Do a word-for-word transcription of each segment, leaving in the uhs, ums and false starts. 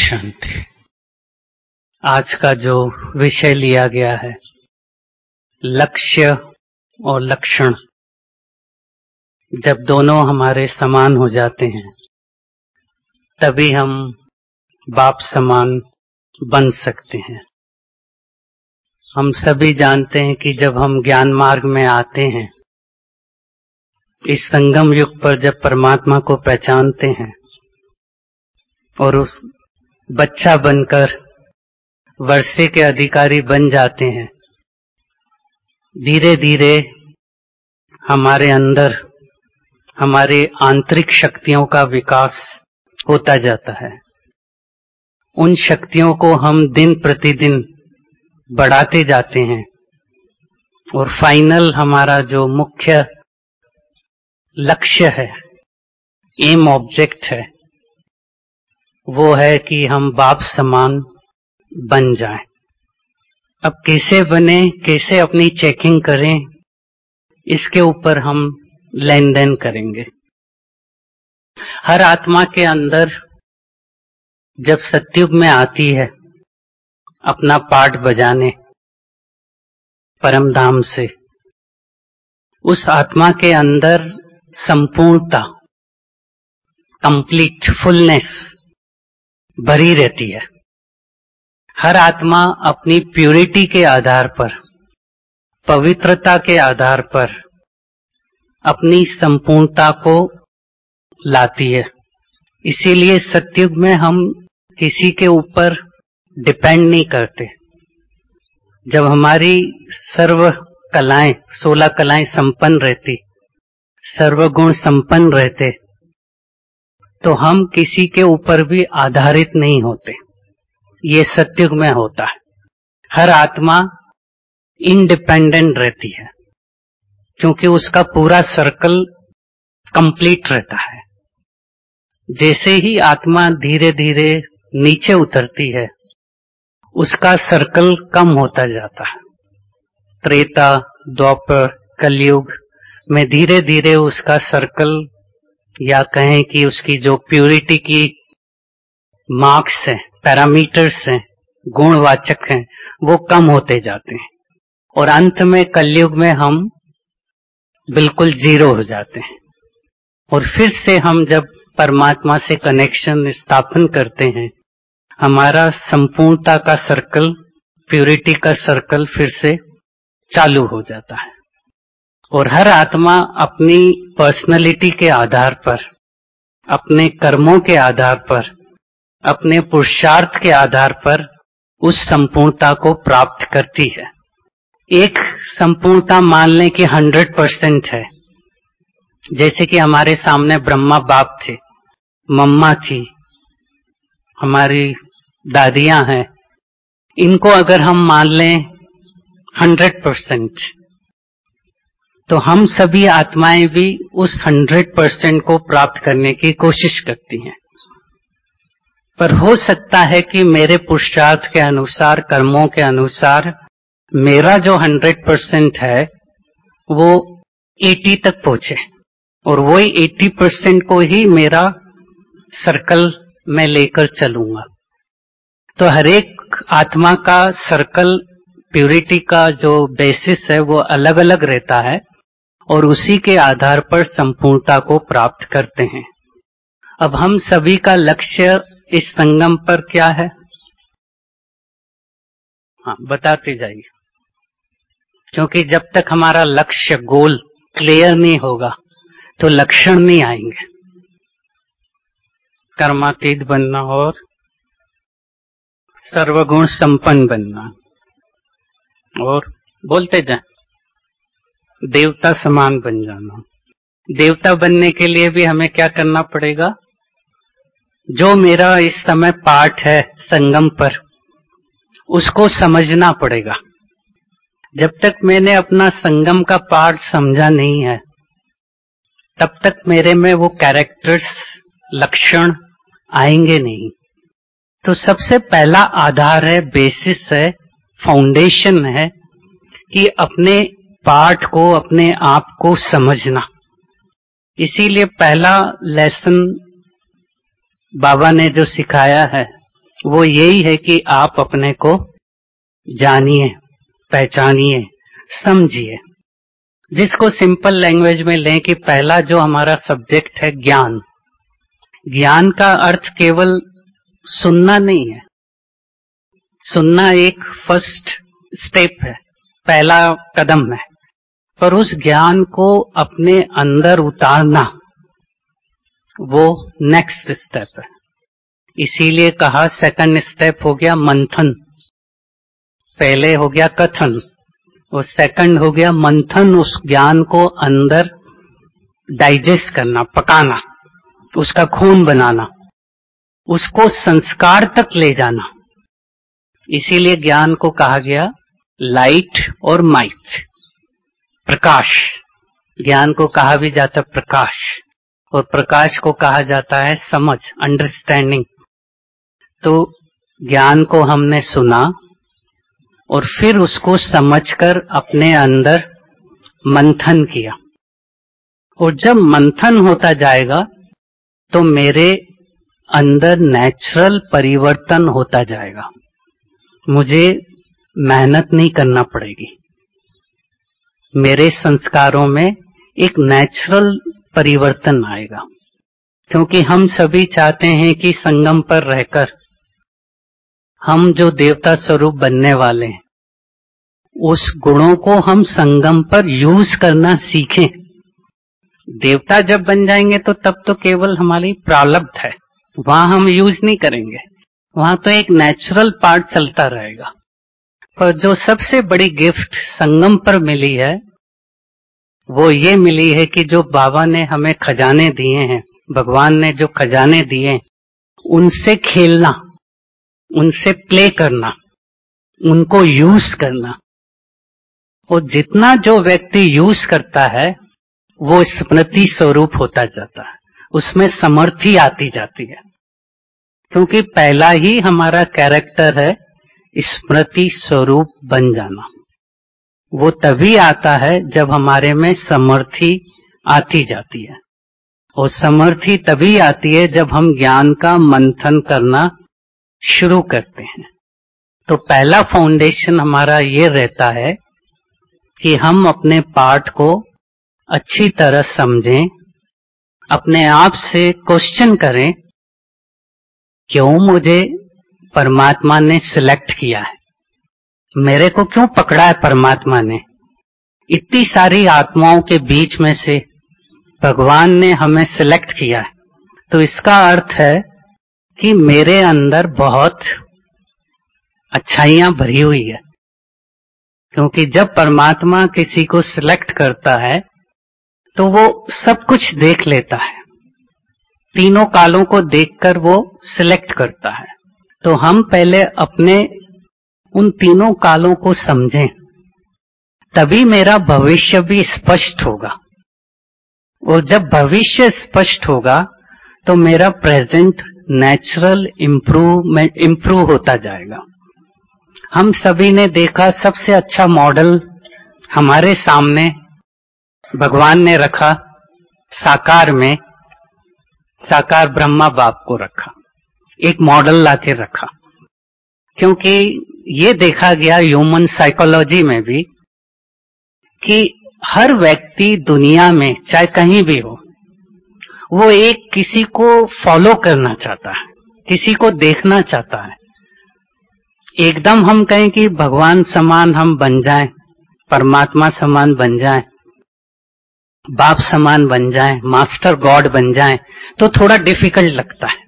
शांति। आज का जो विषय लिया गया है लक्ष्य और लक्षण, जब दोनों हमारे समान हो जाते हैं तभी हम बाप समान बन सकते हैं। हम सभी जानते हैं कि जब हम ज्ञान मार्ग में आते हैं, इस संगम युग पर जब परमात्मा को पहचानते हैं और उस बच्चा बनकर वर्षे के अधिकारी बन जाते हैं, धीरे धीरे हमारे अंदर हमारे आंतरिक शक्तियों का विकास होता जाता है। उन शक्तियों को हम दिन प्रतिदिन बढ़ाते जाते हैं और फाइनल हमारा जो मुख्य लक्ष्य है, एम ऑब्जेक्ट है, वो है कि हम बाप समान बन जाएं। अब कैसे बने, कैसे अपनी चेकिंग करें, इसके ऊपर हम लेन देन करेंगे। हर आत्मा के अंदर जब सतयुग में आती है अपना पाठ बजाने परम धाम से, उस आत्मा के अंदर संपूर्णता, कंप्लीट फुलनेस भरी रहती है। हर आत्मा अपनी प्यूरिटी के आधार पर, पवित्रता के आधार पर अपनी संपूर्णता को लाती है। इसीलिए सतयुग में हम किसी के ऊपर डिपेंड नहीं करते। जब हमारी सर्व कलाएं, सोलह कलाएं संपन्न रहती, सर्वगुण संपन्न रहते, तो हम किसी के ऊपर भी आधारित नहीं होते। ये सतयुग में होता है। हर आत्मा इंडिपेंडेंट रहती है क्योंकि उसका पूरा सर्कल कंप्लीट रहता है। जैसे ही आत्मा धीरे धीरे नीचे उतरती है, उसका सर्कल कम होता जाता है। त्रेता, द्वापर, कलयुग में धीरे धीरे उसका सर्कल, या कहें कि उसकी जो प्यूरिटी की मार्क्स हैं, पैरामीटर्स हैं, गुणवाचक हैं, वो कम होते जाते हैं और अंत में कलयुग में हम बिल्कुल जीरो हो जाते हैं। और फिर से हम जब परमात्मा से कनेक्शन स्थापन करते हैं, हमारा संपूर्णता का सर्कल, प्यूरिटी का सर्कल फिर से चालू हो जाता है। और हर आत्मा अपनी पर्सनालिटी के आधार पर, अपने कर्मों के आधार पर, अपने पुरुषार्थ के आधार पर उस संपूर्णता को प्राप्त करती है। एक संपूर्णता मान लें कि हंड्रेड परसेंट है। जैसे कि हमारे सामने ब्रह्मा बाप थे, मम्मा थी, हमारी दादियां हैं, इनको अगर हम मान लें हंड्रेड परसेंट, तो हम सभी आत्माएं भी उस हंड्रेड परसेंट को प्राप्त करने की कोशिश करती हैं। पर हो सकता है कि मेरे पुरुषार्थ के अनुसार, कर्मों के अनुसार मेरा जो हंड्रेड परसेंट है वो अस्सी तक पहुंचे और वही अस्सी परसेंट को ही मेरा सर्कल में लेकर चलूंगा। तो हर एक आत्मा का सर्कल, प्यूरिटी का जो बेसिस है वो अलग अलग रहता है और उसी के आधार पर संपूर्णता को प्राप्त करते हैं। अब हम सभी का लक्ष्य इस संगम पर क्या है? हाँ, बताते जाइए, क्योंकि जब तक हमारा लक्ष्य, गोल क्लियर नहीं होगा तो लक्षण नहीं आएंगे। कर्मातीत बनना और सर्वगुण संपन्न बनना, और बोलते जाए देवता समान बन जाना। देवता बनने के लिए भी हमें क्या करना पड़ेगा? जो मेरा इस समय पाठ है संगम पर, उसको समझना पड़ेगा। जब तक मैंने अपना संगम का पाठ समझा नहीं है, तब तक मेरे में वो कैरेक्टर्स, लक्षण आएंगे नहीं। तो सबसे पहला आधार है, बेसिस है, फाउंडेशन है कि अपने पाठ को, अपने आप को समझना। इसीलिए पहला लेसन बाबा ने जो सिखाया है वो यही है कि आप अपने को जानिए, पहचानिए, समझिए। जिसको सिंपल लैंग्वेज में लें कि पहला जो हमारा सब्जेक्ट है ज्ञान। ज्ञान का अर्थ केवल सुनना नहीं है। सुनना एक फर्स्ट स्टेप है, पहला कदम है, पर उस ज्ञान को अपने अंदर उतारना वो नेक्स्ट स्टेप है। इसीलिए कहा सेकंड स्टेप हो गया मंथन। पहले हो गया कथन और सेकंड हो गया मंथन। उस ज्ञान को अंदर डाइजेस्ट करना, पकाना, उसका खून बनाना, उसको संस्कार तक ले जाना। इसीलिए ज्ञान को कहा गया लाइट और माइट, प्रकाश। ज्ञान को कहा भी जाता है प्रकाश, और प्रकाश को कहा जाता है समझ, अंडरस्टैंडिंग। तो ज्ञान को हमने सुना और फिर उसको समझकर अपने अंदर मंथन किया, और जब मंथन होता जाएगा तो मेरे अंदर नेचुरल परिवर्तन होता जाएगा। मुझे मेहनत नहीं करना पड़ेगी। मेरे संस्कारों में एक नेचुरल परिवर्तन आएगा, क्योंकि हम सभी चाहते हैं कि संगम पर रहकर हम जो देवता स्वरूप बनने वाले हैं, उस गुणों को हम संगम पर यूज करना सीखें। देवता जब बन जाएंगे तो तब तो केवल हमारी प्रारब्ध है, वहां हम यूज नहीं करेंगे, वहां तो एक नेचुरल पार्ट चलता रहेगा। पर जो सबसे बड़ी गिफ्ट संगम पर मिली है वो ये मिली है कि जो बाबा ने हमें खजाने दिए हैं, भगवान ने जो खजाने दिए हैं, उनसे खेलना, उनसे प्ले करना, उनको यूज करना। और जितना जो व्यक्ति यूज करता है वो स्मृति स्वरूप होता जाता है, उसमें समर्थी आती जाती है। क्योंकि पहला ही हमारा कैरेक्टर है स्मृति स्वरूप बन जाना। वो तभी आता है जब हमारे में समर्थी आती जाती है, और समर्थी तभी आती है जब हम ज्ञान का मंथन करना शुरू करते हैं। तो पहला फाउंडेशन हमारा ये रहता है कि हम अपने पाठ को अच्छी तरह समझें, अपने आप से क्वेश्चन करें, क्यों मुझे परमात्मा ने सिलेक्ट किया है, मेरे को क्यों पकड़ा है परमात्मा ने। इतनी सारी आत्माओं के बीच में से भगवान ने हमें सिलेक्ट किया है, तो इसका अर्थ है कि मेरे अंदर बहुत अच्छाइयां भरी हुई है। क्योंकि जब परमात्मा किसी को सिलेक्ट करता है तो वो सब कुछ देख लेता है, तीनों कालों को देखकर वो सिलेक्ट करता है। तो हम पहले अपने उन तीनों कालों को समझें, तभी मेरा भविष्य भी स्पष्ट होगा। और जब भविष्य स्पष्ट होगा तो मेरा प्रेजेंट नेचुरल इम्प्रूवमेंट इम्प्रूव होता जाएगा। हम सभी ने देखा सबसे अच्छा मॉडल हमारे सामने भगवान ने रखा, साकार में साकार ब्रह्मा बाप को रखा, एक मॉडल लाके रखा। क्योंकि ये देखा गया ह्यूमन साइकोलॉजी में भी कि हर व्यक्ति दुनिया में चाहे कहीं भी हो, वो एक किसी को फॉलो करना चाहता है, किसी को देखना चाहता है। एकदम हम कहें कि भगवान समान हम बन जाएं, परमात्मा समान बन जाएं, बाप समान बन जाएं, मास्टर गॉड बन जाएं, तो थोड़ा डिफिकल्ट लगता है।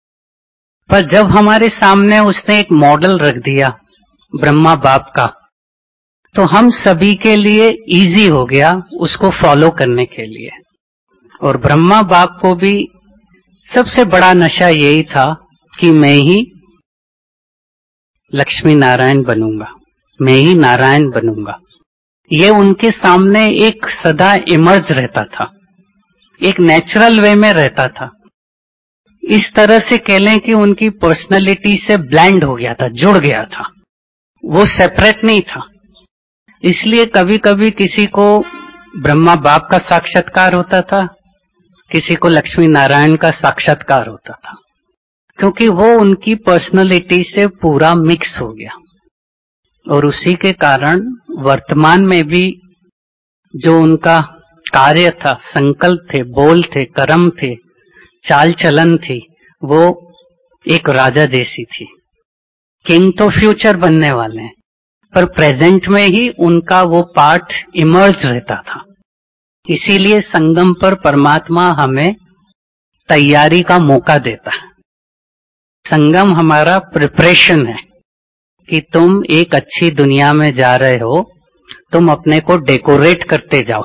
पर जब हमारे सामने उसने एक मॉडल रख दिया ब्रह्मा बाप का, तो हम सभी के लिए इजी हो गया उसको फॉलो करने के लिए। और ब्रह्मा बाप को भी सबसे बड़ा नशा यही था कि मैं ही लक्ष्मी नारायण बनूंगा, मैं ही नारायण बनूंगा। ये उनके सामने एक सदा इमर्ज रहता था, एक नेचुरल वे में रहता था। इस तरह से कह लें कि उनकी पर्सनैलिटी से ब्लेंड हो गया था, जुड़ गया था, वो सेपरेट नहीं था। इसलिए कभी कभी किसी को ब्रह्मा बाप का साक्षात्कार होता था, किसी को लक्ष्मी नारायण का साक्षात्कार होता था। क्योंकि वो उनकी पर्सनैलिटी से पूरा मिक्स हो गया और उसी के कारण वर्तमान में भी जो उनका कार्य था, संकल्प थे, बोल थे, कर्म थे, चाल चलन थी, वो एक राजा जैसी थी। किंग तो फ्यूचर बनने वाले हैं, पर प्रेजेंट में ही उनका वो पार्ट इमर्ज रहता था। इसीलिए संगम पर परमात्मा हमें तैयारी का मौका देता है। संगम हमारा प्रिपरेशन है कि तुम एक अच्छी दुनिया में जा रहे हो, तुम अपने को डेकोरेट करते जाओ।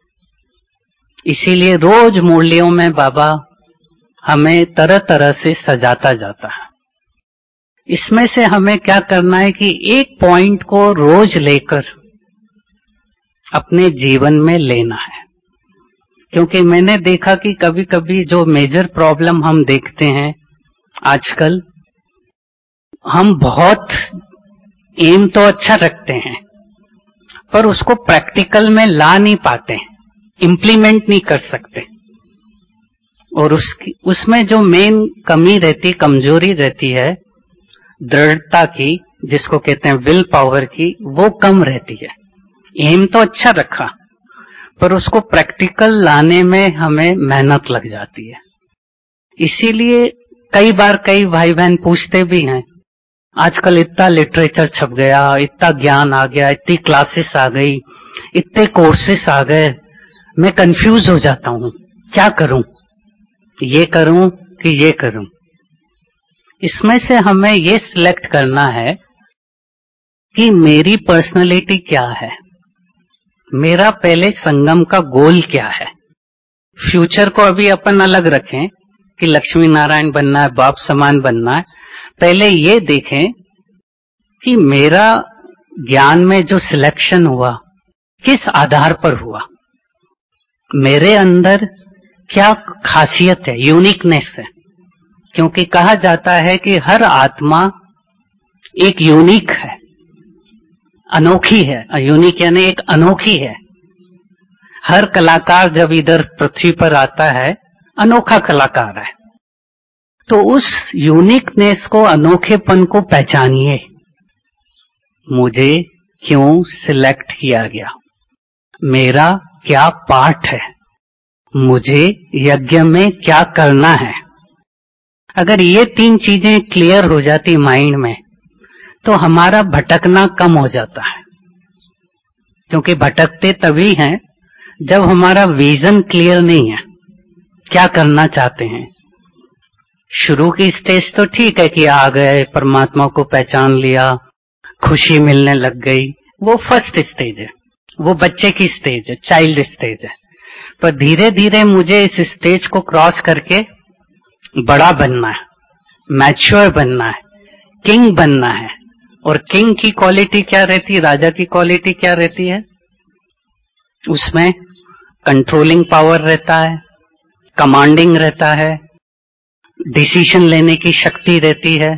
इसीलिए रोज मुरलियों में बाबा हमें तरह तरह से सजाता जाता है। इसमें से हमें क्या करना है कि एक पॉइंट को रोज लेकर अपने जीवन में लेना है। क्योंकि मैंने देखा कि कभी कभी जो मेजर प्रॉब्लम हम देखते हैं आजकल, हम बहुत एम तो अच्छा रखते हैं पर उसको प्रैक्टिकल में ला नहीं पाते, इम्प्लीमेंट नहीं कर सकते। और उसकी उसमें जो मेन कमी रहती, कमजोरी रहती है दृढ़ता की, जिसको कहते हैं विल पावर की, वो कम रहती है। एम तो अच्छा रखा पर उसको प्रैक्टिकल लाने में हमें मेहनत लग जाती है। इसीलिए कई बार कई भाई बहन पूछते भी हैं, आजकल इतना लिटरेचर छप गया, इतना ज्ञान आ गया, इतनी क्लासेस आ गई, इतने कोर्सेस आ गए, मैं कंफ्यूज हो जाता हूं, क्या करूं, ये करूं कि ये करूं। इसमें से हमें ये सिलेक्ट करना है कि मेरी पर्सनालिटी क्या है, मेरा पहले संगम का गोल क्या है। फ्यूचर को अभी अपन अलग रखें कि लक्ष्मी नारायण बनना है, बाप समान बनना है। पहले ये देखें कि मेरा ज्ञान में जो सिलेक्शन हुआ किस आधार पर हुआ, मेरे अंदर क्या खासियत है, यूनिकनेस है। क्योंकि कहा जाता है कि हर आत्मा एक यूनिक है, अनोखी है। यूनिक यानी एक अनोखी है। हर कलाकार जब इधर पृथ्वी पर आता है अनोखा कलाकार है। तो उस यूनिकनेस को, अनोखेपन को पहचानिए। मुझे क्यों सिलेक्ट किया गया, मेरा क्या पार्ट है, मुझे यज्ञ में क्या करना है। अगर ये तीन चीजें क्लियर हो जाती माइंड में तो हमारा भटकना कम हो जाता है। क्योंकि भटकते तभी हैं जब हमारा विजन क्लियर नहीं है, क्या करना चाहते हैं। शुरू की स्टेज तो ठीक है कि आ गए, परमात्मा को पहचान लिया, खुशी मिलने लग गई, वो फर्स्ट स्टेज है, वो बच्चे की स्टेज है, चाइल्ड स्टेज है। पर धीरे धीरे मुझे इस स्टेज को क्रॉस करके बड़ा बनना है, मैच्योर बनना है, किंग बनना है। और किंग की क्वालिटी क्या रहती है, राजा की क्वालिटी क्या रहती है, उसमें कंट्रोलिंग पावर रहता है, कमांडिंग रहता है, डिसीजन लेने की शक्ति रहती है,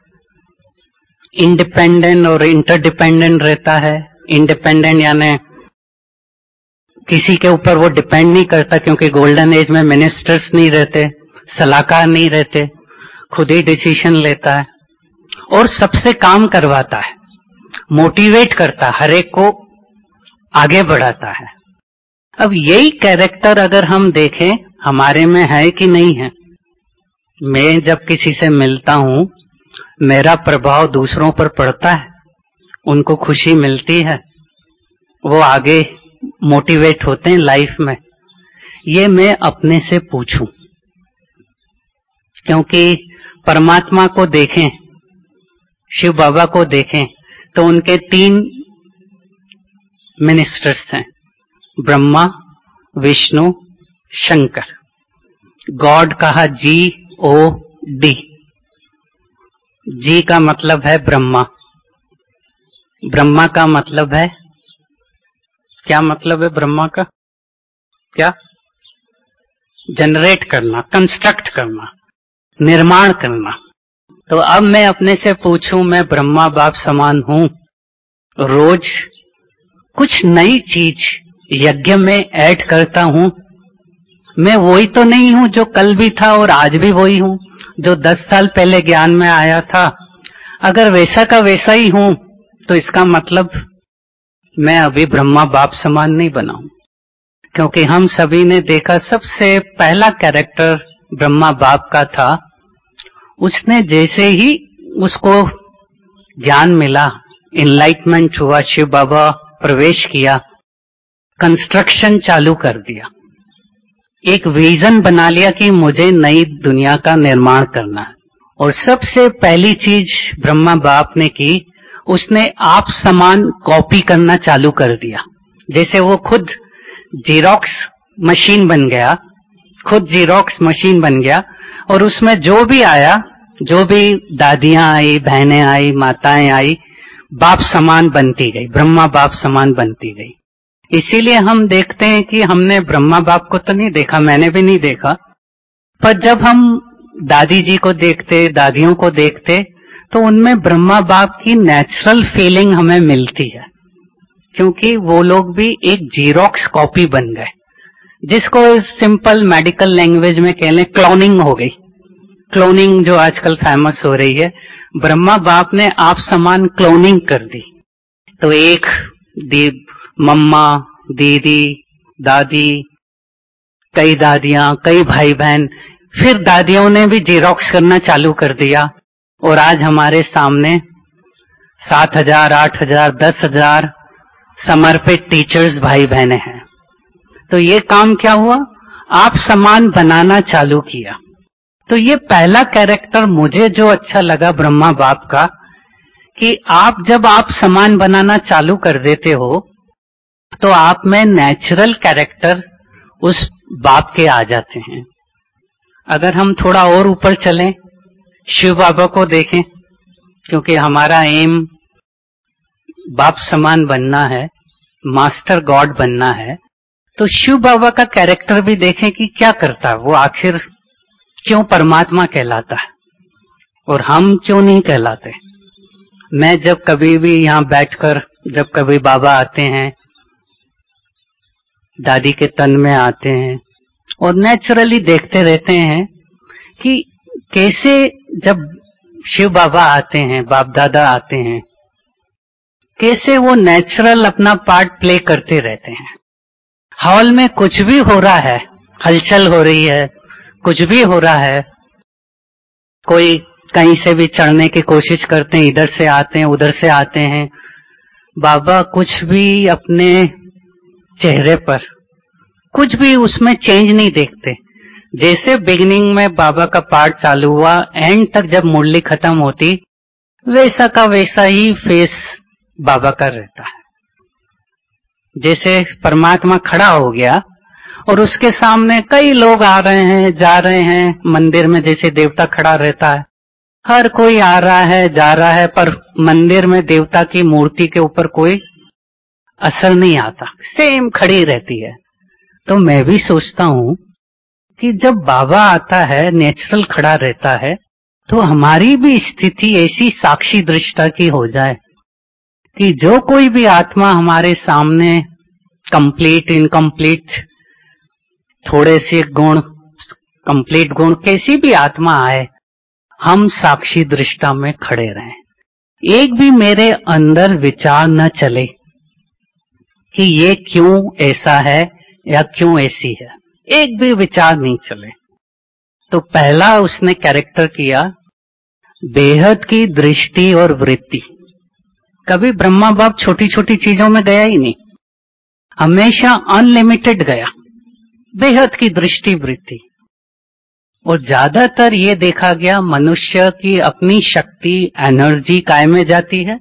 इंडिपेंडेंट और इंटरडिपेंडेंट रहता है। इंडिपेंडेंट यानी किसी के ऊपर वो डिपेंड नहीं करता, क्योंकि गोल्डन एज में मिनिस्टर्स नहीं रहते, सलाहकार नहीं रहते, खुद ही डिसीजन लेता है और सबसे काम करवाता है, मोटिवेट करता है, हर एक को आगे बढ़ाता है। अब यही कैरेक्टर अगर हम देखें हमारे में है कि नहीं है। मैं जब किसी से मिलता हूं, मेरा प्रभाव दूसरों पर पड़ता है, उनको खुशी मिलती है, वो आगे मोटिवेट होते हैं लाइफ में। ये मैं अपने से पूछूं, क्योंकि परमात्मा को देखें, शिव बाबा को देखें तो उनके तीन मिनिस्टर्स हैं, ब्रह्मा, विष्णु, शंकर। गॉड कहा जी ओ डी। जी का मतलब है ब्रह्मा, ब्रह्मा का मतलब है, क्या मतलब है ब्रह्मा का, क्या, जनरेट करना, कंस्ट्रक्ट करना, निर्माण करना। तो अब मैं अपने से पूछूं, मैं ब्रह्मा बाप समान हूं, रोज कुछ नई चीज यज्ञ में ऐड करता हूं, मैं वही तो नहीं हूं जो कल भी था और आज भी वही हूं, जो दस साल पहले ज्ञान में आया था। अगर वैसा का वैसा ही हूं तो इसका मतलब मैं अभी ब्रह्मा बाप समान नहीं बना हूं, क्योंकि हम सभी ने देखा सबसे पहला कैरेक्टर ब्रह्मा बाप का था। उसने जैसे ही उसको ज्ञान मिला, इनलाइटमेंट हुआ, शिव बाबा प्रवेश किया, कंस्ट्रक्शन चालू कर दिया, एक विजन बना लिया कि मुझे नई दुनिया का निर्माण करना है। और सबसे पहली चीज ब्रह्मा बाप ने की, उसने आप समान कॉपी करना चालू कर दिया। जैसे वो खुद जीरोक्स मशीन बन गया, खुद जीरोक्स मशीन बन गया, और उसमें जो भी आया, जो भी दादियां आई, बहनें आई, माताएं आई, बाप समान बनती गई, ब्रह्मा बाप समान बनती गई। इसीलिए हम देखते हैं कि हमने ब्रह्मा बाप को तो नहीं देखा, मैंने भी नहीं देखा, पर जब हम दादी जी को देखते, दादियों को देखते, तो उनमें ब्रह्मा बाप की नेचुरल फीलिंग हमें मिलती है, क्योंकि वो लोग भी एक जीरोक्स कॉपी बन गए, जिसको सिंपल मेडिकल लैंग्वेज में कह लें क्लोनिंग हो गई। क्लोनिंग जो आजकल फेमस हो रही है, ब्रह्मा बाप ने आप समान क्लोनिंग कर दी। तो एक दी मम्मा, दीदी, दादी, कई दादियां, कई भाई बहन, फिर दादियों ने भी जीरोक्स करना चालू कर दिया, और आज हमारे सामने सात हजार, आठ हजार, दस हजार समर्पित टीचर्स भाई बहने हैं। तो ये काम क्या हुआ, आप समान बनाना चालू किया। तो ये पहला कैरेक्टर मुझे जो अच्छा लगा ब्रह्मा बाप का, कि आप जब आप समान बनाना चालू कर देते हो तो आप में नेचुरल कैरेक्टर उस बाप के आ जाते हैं। अगर हम थोड़ा और ऊपर चलें, शिव बाबा को देखें, क्योंकि हमारा एम बाप समान बनना है, मास्टर गॉड बनना है, तो शिव बाबा का कैरेक्टर भी देखें कि क्या करता है वो, आखिर क्यों परमात्मा कहलाता है और हम क्यों नहीं कहलाते। मैं जब कभी भी यहां बैठकर, जब कभी बाबा आते हैं, दादी के तन में आते हैं, और नेचुरली देखते रहते हैं कि कैसे जब शिव बाबा आते हैं, बाप दादा आते हैं, कैसे वो नेचुरल अपना पार्ट प्ले करते रहते हैं। हॉल में कुछ भी हो रहा है, हलचल हो रही है, कुछ भी हो रहा है, कोई कहीं से भी चढ़ने की कोशिश करते हैं, इधर से आते हैं, उधर से आते हैं, बाबा कुछ भी अपने चेहरे पर कुछ भी उसमें चेंज नहीं देखते। जैसे बिगिनिंग में बाबा का पार्ट चालू हुआ, एंड तक जब मुरली खत्म होती, वैसा का वैसा ही फेस बाबा का रहता है। जैसे परमात्मा खड़ा हो गया और उसके सामने कई लोग आ रहे हैं, जा रहे हैं, मंदिर में जैसे देवता खड़ा रहता है, हर कोई आ रहा है, जा रहा है, पर मंदिर में देवता की मूर्ति के ऊपर कोई असर नहीं आता, सेम खड़ी रहती है। तो मैं भी सोचता हूं कि जब बाबा आता है, नेचुरल खड़ा रहता है, तो हमारी भी स्थिति ऐसी साक्षी दृष्टा की हो जाए कि जो कोई भी आत्मा हमारे सामने कंप्लीट, इनकम्प्लीट, थोड़े से गुण, कंप्लीट गुण, कैसी भी आत्मा आए, हम साक्षी दृष्टा में खड़े रहें। एक भी मेरे अंदर विचार न चले कि ये क्यों ऐसा है या क्यों ऐसी है, एक भी विचार नहीं चले। तो पहला उसने कैरेक्टर किया बेहद की दृष्टि और वृत्ति। कभी ब्रह्मा बाप छोटी छोटी चीजों में गया ही नहीं, हमेशा अनलिमिटेड गया, बेहद की दृष्टि वृत्ति। और ज्यादातर ये देखा गया मनुष्य की अपनी शक्ति, एनर्जी काय में जाती है।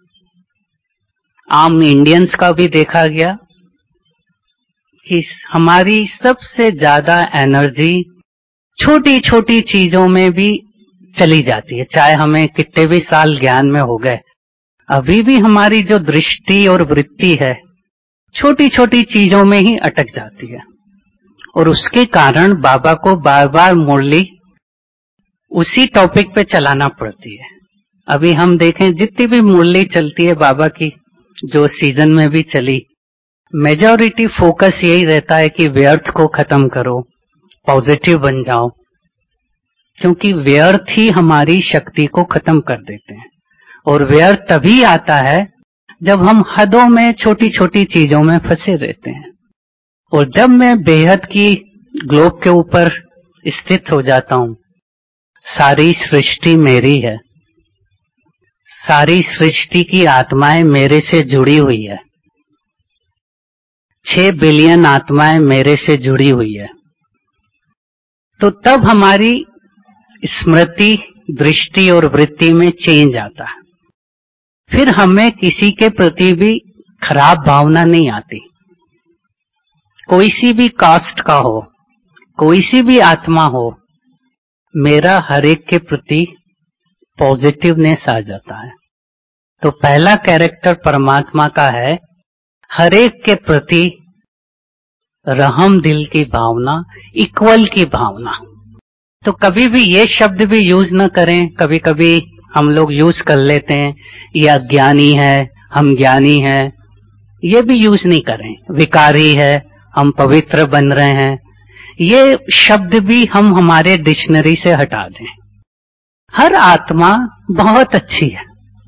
आम इंडियंस का भी देखा गया कि हमारी सबसे ज्यादा एनर्जी छोटी छोटी चीजों में भी चली जाती है, चाहे हमें कितने भी साल ज्ञान में हो गए, अभी भी हमारी जो दृष्टि और वृत्ति है छोटी छोटी चीजों में ही अटक जाती है। और उसके कारण बाबा को बार बार मुरली उसी टॉपिक पे चलाना पड़ती है। अभी हम देखें जितनी भी मुरली चलती है बाबा की, जो सीजन में भी चली, मेजॉरिटी फोकस यही रहता है कि व्यर्थ को खत्म करो, पॉजिटिव बन जाओ, क्योंकि व्यर्थ ही हमारी शक्ति को खत्म कर देते हैं। और व्यर्थ तभी आता है जब हम हदों में, छोटी छोटी चीजों में फंसे रहते हैं। और जब मैं बेहद की ग्लोब के ऊपर स्थित हो जाता हूं, सारी सृष्टि मेरी है, सारी सृष्टि की आत्माएं मेरे से जुड़ी हुई है, छह बिलियन आत्माएं मेरे से जुड़ी हुई है, तो तब हमारी स्मृति, दृष्टि और वृत्ति में चेंज आता है। फिर हमें किसी के प्रति भी खराब भावना नहीं आती। कोई सी भी कास्ट का हो, कोई सी भी आत्मा हो, मेरा हर एक के प्रति पॉजिटिवनेस आ जाता है। तो पहला कैरेक्टर परमात्मा का है हर एक के प्रति रहम दिल की भावना, इक्वल की भावना। तो कभी भी ये शब्द भी यूज न करें। कभी कभी हम लोग यूज कर लेते हैं, ये अज्ञानी है, हम ज्ञानी हैं, ये भी यूज नहीं करें। विकारी है, हम पवित्र बन रहे हैं, ये शब्द भी हम हमारे डिक्शनरी से हटा दें। हर आत्मा बहुत अच्छी है,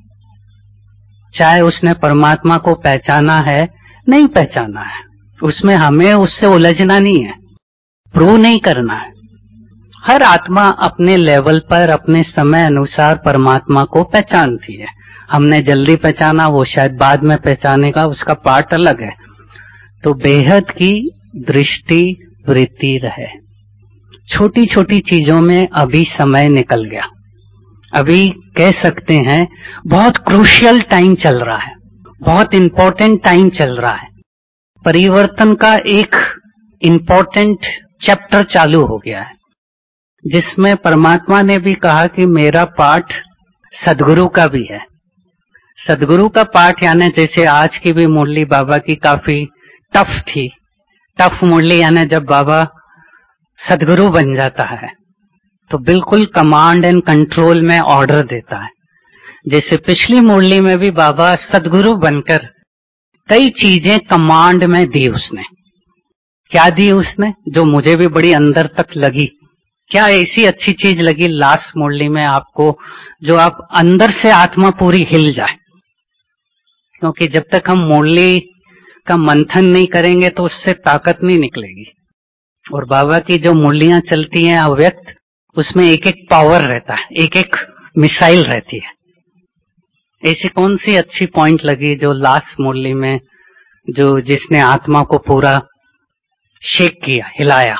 चाहे उसने परमात्मा को पहचाना है, नहीं पहचाना है, उसमें हमें उससे उलझना नहीं है, प्रूव नहीं करना है। हर आत्मा अपने लेवल पर, अपने समय अनुसार परमात्मा को पहचानती है। हमने जल्दी पहचाना, वो शायद बाद में पहचानेगा, उसका पार्ट अलग है। तो बेहद की दृष्टि, वृत्ति रहे। छोटी छोटी चीजों में अभी समय निकल गया, अभी कह सकते हैं बहुत क्रूशियल टाइम चल रहा है, बहुत इंपॉर्टेंट टाइम चल रहा है। परिवर्तन का एक इंपॉर्टेंट चैप्टर चालू हो गया है, जिसमें परमात्मा ने भी कहा कि मेरा पाठ सदगुरु का भी है। सदगुरु का पाठ यानी जैसे आज की भी मुरली बाबा की काफी टफ थी। टफ मुरली यानी जब बाबा सदगुरु बन जाता है तो बिल्कुल कमांड एंड कंट्रोल में ऑर्डर देता है। जैसे पिछली मुरली में भी बाबा सदगुरु बनकर कई चीजें कमांड में दी उसने। क्या दी उसने, जो मुझे भी बड़ी अंदर तक लगी। क्या ऐसी अच्छी चीज लगी लास्ट मुरली में आपको, जो आप अंदर से आत्मा पूरी हिल जाए। क्योंकि जब तक हम मुरली का मंथन नहीं करेंगे तो उससे ताकत नहीं निकलेगी। और बाबा की जो मुरलियां चलती हैं अव्यक्त, उसमें एक एक पावर रहता है, एक एक मिसाइल रहती है। ऐसी कौन सी अच्छी पॉइंट लगी जो लास्ट मुरली में, जो जिसने आत्मा को पूरा शेक किया, हिलाया।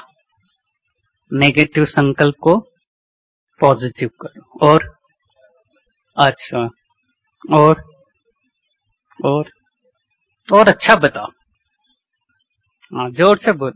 नेगेटिव संकल्प को पॉजिटिव करो। और अच्छा, और और और अच्छा बताओ, हाँ जोर से बोल।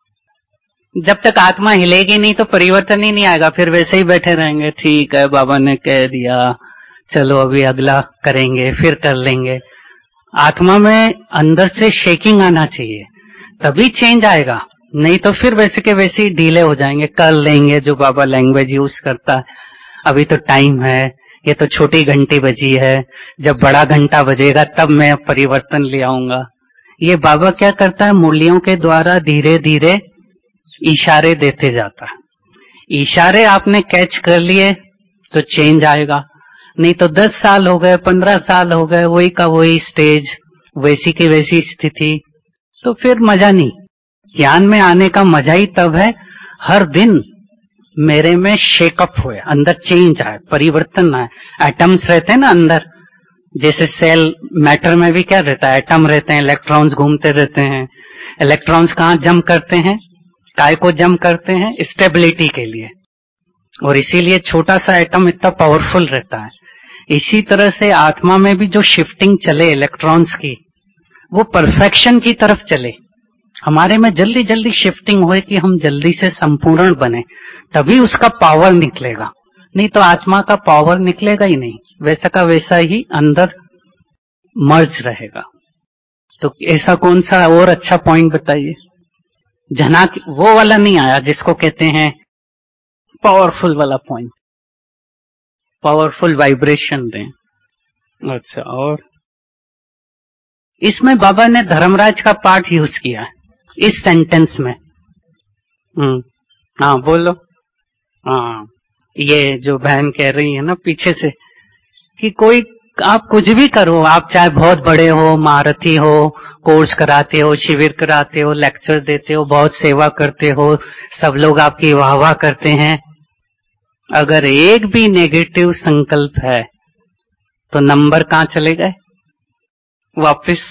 जब तक आत्मा हिलेगी नहीं तो परिवर्तन ही नहीं आएगा, फिर वैसे ही बैठे रहेंगे। ठीक है, बाबा ने कह दिया, चलो अभी अगला करेंगे, फिर कर लेंगे। आत्मा में अंदर से शेकिंग आना चाहिए, तभी चेंज आएगा। नहीं तो फिर वैसे के वैसे ही ढीले हो जाएंगे, कर लेंगे, जो बाबा लैंग्वेज यूज करता है, अभी तो टाइम है, ये तो छोटी घंटी बजी है, जब बड़ा घंटा बजेगा तब मैं परिवर्तन ले आऊंगा। ये बाबा क्या करता है, मुरलियों के द्वारा धीरे धीरे इशारे देते जाता है। इशारे आपने कैच कर लिए तो चेंज आएगा। नहीं तो दस साल हो गए, पंद्रह साल हो गए, वही का वही स्टेज, वैसी की वैसी स्थिति, तो फिर मजा नहीं। ज्ञान में आने का मजा ही तब है हर दिन मेरे में शेकअप हुए, अंदर चेंज आए, परिवर्तन आए। एटम्स रहते हैं ना अंदर, जैसे सेल मैटर में भी क्या रहता है, एटम रहते हैं, इलेक्ट्रॉन्स घूमते रहते हैं। इलेक्ट्रॉन्स कहाँ जंप करते हैं, काय को जंप करते हैं, स्टेबिलिटी के लिए, और इसीलिए छोटा सा एटम इतना पावरफुल रहता है। इसी तरह से आत्मा में भी जो शिफ्टिंग चले इलेक्ट्रॉन्स की, वो परफेक्शन की तरफ चले। हमारे में जल्दी जल्दी शिफ्टिंग होए कि हम जल्दी से संपूर्ण बने, तभी उसका पावर निकलेगा। नहीं तो आत्मा का पावर निकलेगा ही नहीं, वैसा का वैसा ही अंदर मर्ज रहेगा। तो ऐसा कौन सा और अच्छा पॉइंट बताइए। झनाक वो वाला नहीं आया जिसको कहते हैं पावरफुल वाला पॉइंट, पावरफुल वाइब्रेशन दें। अच्छा, और इसमें बाबा ने धर्मराज का पाठ यूज किया है इस सेंटेंस में। हम्म हाँ बोलो। हाँ, ये जो बहन कह रही है ना पीछे से कि कोई आप कुछ भी करो, आप चाहे बहुत बड़े हो, महारथी हो, कोर्स कराते हो, शिविर कराते हो, लेक्चर देते हो, बहुत सेवा करते हो, सब लोग आपकी वाह वाह करते हैं, अगर एक भी नेगेटिव संकल्प है तो नंबर कहाँ चले गए? वापस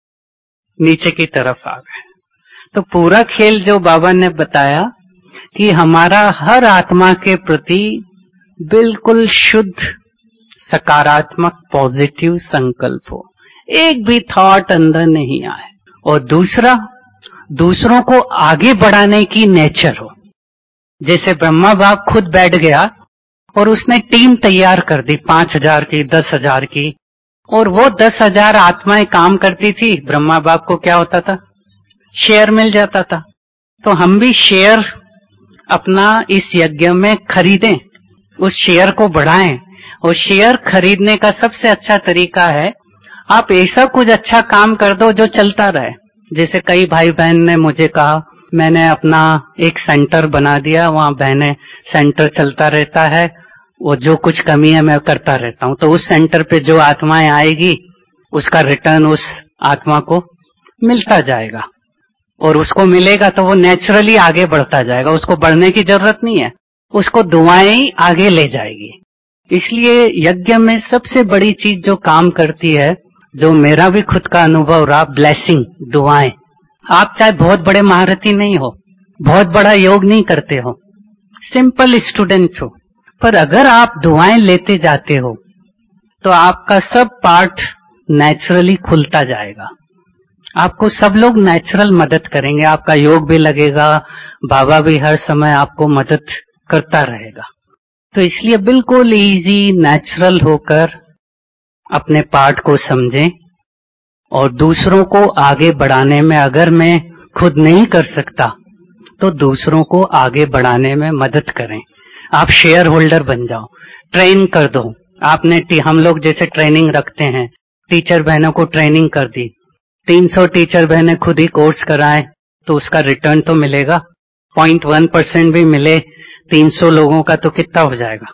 नीचे की तरफ आ गए। तो पूरा खेल जो बाबा ने बताया कि हमारा हर आत्मा के प्रति बिल्कुल शुद्ध सकारात्मक पॉजिटिव संकल्प हो, एक भी थॉट अंदर नहीं आए। और दूसरा, दूसरों को आगे बढ़ाने की नेचर हो। जैसे ब्रह्मा बाप खुद बैठ गया और उसने टीम तैयार कर दी, पांच हजार की, दस हजार की, और वो दस हजार आत्माएं काम करती थी। ब्रह्मा बाप को क्या होता था? शेयर मिल जाता था। तो हम भी शेयर अपना इस यज्ञ में खरीदें, उस शेयर को बढ़ाएं। और शेयर खरीदने का सबसे अच्छा तरीका है, आप ऐसा कुछ अच्छा काम कर दो जो चलता रहे। जैसे कई भाई बहन ने मुझे कहा, मैंने अपना एक सेंटर बना दिया, वहां बहने सेंटर चलता रहता है, वो जो कुछ कमी है मैं करता रहता हूं, तो उस सेंटर पे जो आत्माएं आएगी उसका रिटर्न उस आत्मा को मिलता जाएगा, और उसको मिलेगा तो वो नेचुरली आगे बढ़ता जाएगा, उसको बढ़ने की जरूरत नहीं है, उसको दुआएं ही आगे ले जाएगी। इसलिए यज्ञ में सबसे बड़ी चीज जो काम करती है, जो मेरा भी खुद का अनुभव रहा, ब्लेसिंग, दुआएं। आप चाहे बहुत बड़े महारथी नहीं हो, बहुत बड़ा योग नहीं करते हो, सिंपल स्टूडेंट हो, पर अगर आप दुआएं लेते जाते हो तो आपका सब पार्ट नेचुरली खुलता जाएगा। आपको सब लोग नेचुरल मदद करेंगे, आपका योग भी लगेगा, बाबा भी हर समय आपको मदद करता रहेगा। तो इसलिए बिल्कुल इजी, नेचुरल होकर अपने पार्ट को समझें, और दूसरों को आगे बढ़ाने में, अगर मैं खुद नहीं कर सकता तो दूसरों को आगे बढ़ाने में मदद करें। आप शेयर होल्डर बन जाओ, ट्रेन कर दो। आपने, हम लोग जैसे ट्रेनिंग रखते हैं, टीचर बहनों को ट्रेनिंग कर दी, तीन सौ टीचर बहनें खुद ही कोर्स कराएं तो उसका रिटर्न तो मिलेगा। पॉइंट वन परसेंट भी मिले तीन सौ लोगों का तो कितना हो जाएगा?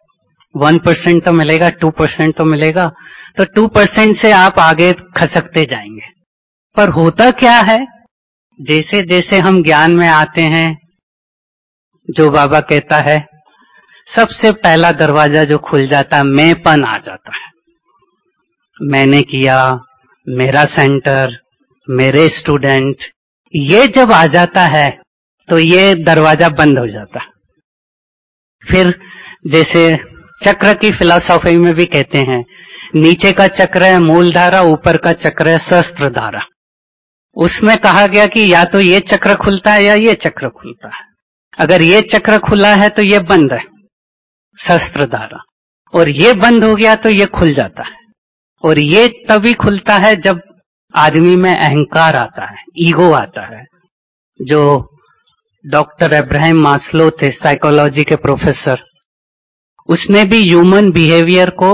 वन परसेंट तो मिलेगा, टू परसेंट तो मिलेगा। तो टू परसेंट से आप आगे खसकते जाएंगे। पर होता क्या है, जैसे जैसे हम ज्ञान में आते हैं, जो बाबा कहता है, सबसे पहला दरवाजा जो खुल जाता है, मैंपन आ जाता है। मैंने किया, मेरा सेंटर, मेरे स्टूडेंट, ये जब आ जाता है तो ये दरवाजा बंद हो जाता है। फिर जैसे चक्र की फिलॉसफी में भी कहते हैं, नीचे का चक्र है मूल धारा, ऊपर का चक्र है सहस्त्र धारा। उसमें कहा गया कि या तो ये चक्र खुलता है या ये चक्र खुलता है। अगर ये चक्र खुला है तो ये बंद है, सहस्त्र धारा, और ये बंद हो गया तो ये खुल जाता है। और ये तभी खुलता है जब आदमी में अहंकार आता है, ईगो आता है। जो डॉक्टर अब्राहम मास्लो थे, साइकोलॉजी के प्रोफेसर, उसने भी ह्यूमन बिहेवियर को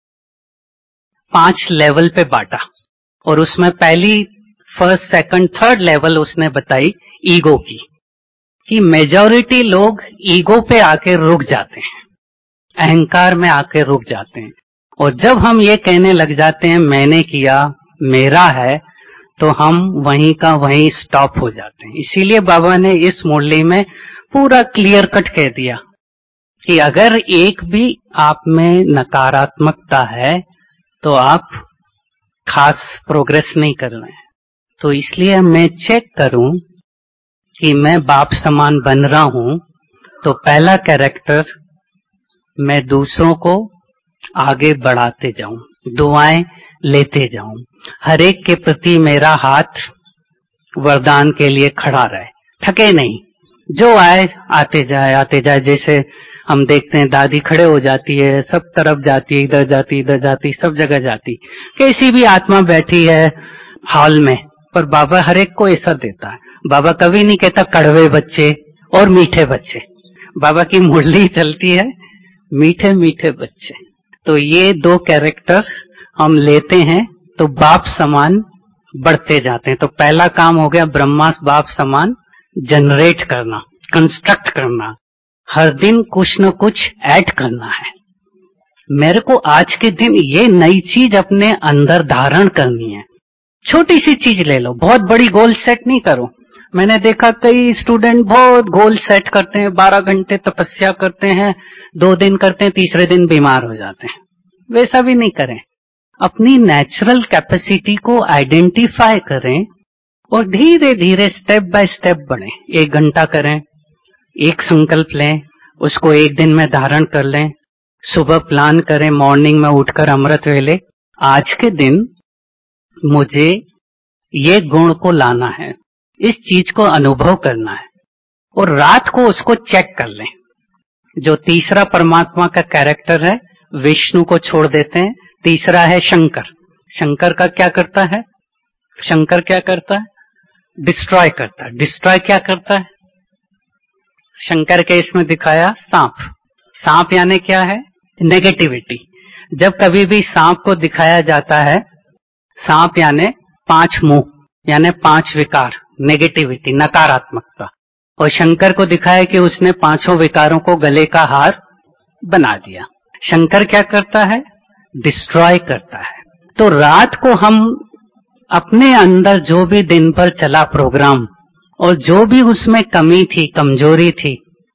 पांच लेवल पे बांटा, और उसमें पहली, फर्स्ट, सेकंड, थर्ड लेवल उसने बताई ईगो की, कि मेजॉरिटी लोग ईगो पे आके रुक जाते हैं, अहंकार में आके रुक जाते हैं। और जब हम ये कहने लग जाते हैं मैंने किया, मेरा है, तो हम वहीं का वहीं स्टॉप हो जाते हैं। इसीलिए बाबा ने इस मुरली में पूरा क्लियर कट कह दिया कि अगर एक भी आप में नकारात्मकता है तो आप खास प्रोग्रेस नहीं कर रहे हैं। तो इसलिए मैं चेक करूं कि मैं बाप समान बन रहा हूं, तो पहला कैरेक्टर, मैं दूसरों को आगे बढ़ाते जाऊं, दुआएं लेते जाऊं, हर एक के प्रति मेरा हाथ वरदान के लिए खड़ा रहे, थके नहीं, जो आए आते जाए आते जाए। जैसे हम देखते हैं दादी खड़े हो जाती है, सब तरफ जाती है, इधर जाती इधर जाती, सब जगह जाती, कैसी भी आत्मा बैठी है हॉल में, पर बाबा हर एक को ऐसा देता है। बाबा कभी नहीं कहता कड़वे बच्चे और मीठे बच्चे, बाबा की मुरली चलती है मीठे मीठे बच्चे। तो ये दो कैरेक्टर हम लेते हैं तो बाप समान बढ़ते जाते हैं। तो पहला काम हो गया ब्रह्मा बाप समान जनरेट करना, कंस्ट्रक्ट करना, हर दिन कुछ न कुछ ऐड करना है। मेरे को आज के दिन ये नई चीज अपने अंदर धारण करनी है। छोटी सी चीज ले लो, बहुत बड़ी गोल सेट नहीं करो। मैंने देखा कई स्टूडेंट बहुत गोल सेट करते हैं, बारह घंटे तपस्या करते हैं, दो दिन करते हैं, तीसरे दिन बीमार हो जाते हैं। वैसा भी नहीं करें। अपनी नेचुरल कैपेसिटी को आइडेंटिफाई करें और धीरे धीरे स्टेप बाय स्टेप बढ़ें। एक घंटा करें, एक संकल्प लें, उसको एक दिन में धारण कर लें। सुबह प्लान करें, मॉर्निंग में उठकर अमृत वेले आज के दिन मुझे ये गुण को लाना है, इस चीज को अनुभव करना है, और रात को उसको चेक कर लें। जो तीसरा परमात्मा का कैरेक्टर है, विष्णु को छोड़ देते हैं, तीसरा है शंकर। शंकर का क्या करता है? शंकर क्या करता है? डिस्ट्रॉय करता है। डिस्ट्रॉय क्या करता है? शंकर के इसमें दिखाया सांप। सांप यानी क्या है? नेगेटिविटी। जब कभी भी सांप को दिखाया जाता है, सांप यानी पांच मुंह, यानी पांच विकार, नेगेटिविटी, नकारात्मकता, और शंकर को दिखाया कि उसने पांचों विकारों को गले का हार बना दिया। शंकर क्या करता है? डिस्ट्रॉय करता है। तो रात को हम अपने अंदर जो भी दिन भर चला प्रोग्राम और जो भी उसमें कमी थी, कमजोरी थी,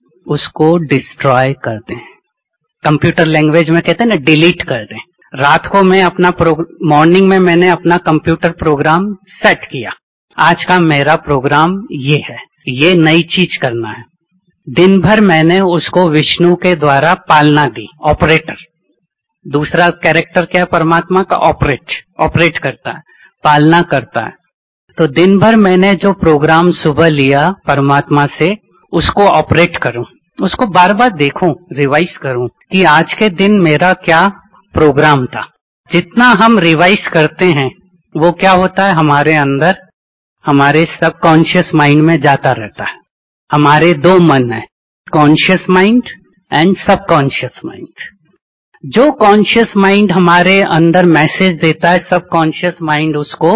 उसको डिस्ट्रॉय कर दें। कंप्यूटर लैंग्वेज में कहते हैं ना, डिलीट कर दें। रात को मैं अपना मॉर्निंग में मैंने अपना कंप्यूटर प्रोग्राम सेट किया। आज का मेरा प्रोग्राम ये है, ये नई चीज करना है। दिन भर मैंने उसको विष्णु के द्वारा पालना दी, ऑपरेटर। दूसरा कैरेक्टर क्या है परमात्मा का? ऑपरेट, ऑपरेट करता है, पालना करता है। तो दिन भर मैंने जो प्रोग्राम सुबह लिया परमात्मा से, उसको ऑपरेट करूं, उसको बार बार देखूं, रिवाइज करूं कि आज के दिन मेरा क्या प्रोग्राम था। जितना हम रिवाइज करते हैं वो क्या होता है, हमारे अंदर, हमारे सबकॉन्शियस माइंड में जाता रहता है। हमारे दो मन है, conscious mind and subconscious mind. जो कॉन्शियस माइंड हमारे अंदर मैसेज देता है, सबकॉन्शियस माइंड उसको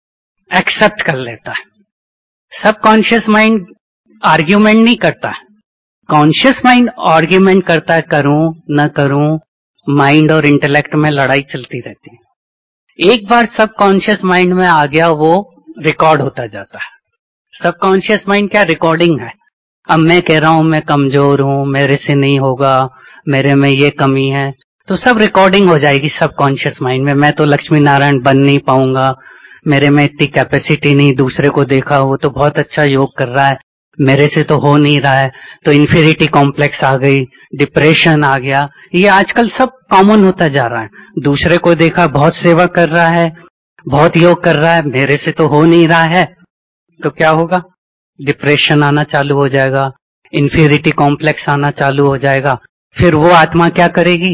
एक्सेप्ट कर लेता है। सबकॉन्शियस माइंड आर्ग्यूमेंट नहीं करता है, कॉन्शियस माइंड आर्ग्यूमेंट करता है, करूं न करूं। माइंड और इंटेलेक्ट में लड़ाई चलती रहती है। एक बार सबकॉन्शियस माइंड में आ गया, वो रिकॉर्ड होता जाता है। सबकॉन्शियस माइंड क्या? रिकॉर्डिंग है। अब मैं कह रहा हूं मैं कमजोर हूं, मेरे से नहीं होगा, मेरे में ये कमी है, तो सब रिकॉर्डिंग हो जाएगी सबकॉन्शियस माइंड में। मैं तो लक्ष्मी नारायण बन नहीं पाऊंगा, मेरे में इतनी कैपेसिटी नहीं, दूसरे को देखा वो तो बहुत अच्छा योग कर रहा है, मेरे से तो हो नहीं रहा है। तो इन्फीरिटी कॉम्प्लेक्स आ गई, डिप्रेशन आ गया। ये आजकल सब कॉमन होता जा रहा है। दूसरे को देखा बहुत सेवा कर रहा है, बहुत योग कर रहा है, मेरे से तो हो नहीं रहा है, तो क्या होगा? डिप्रेशन आना चालू हो जाएगा, इन्फीरिटी कॉम्प्लेक्स आना चालू हो जाएगा। फिर वो आत्मा क्या करेगी?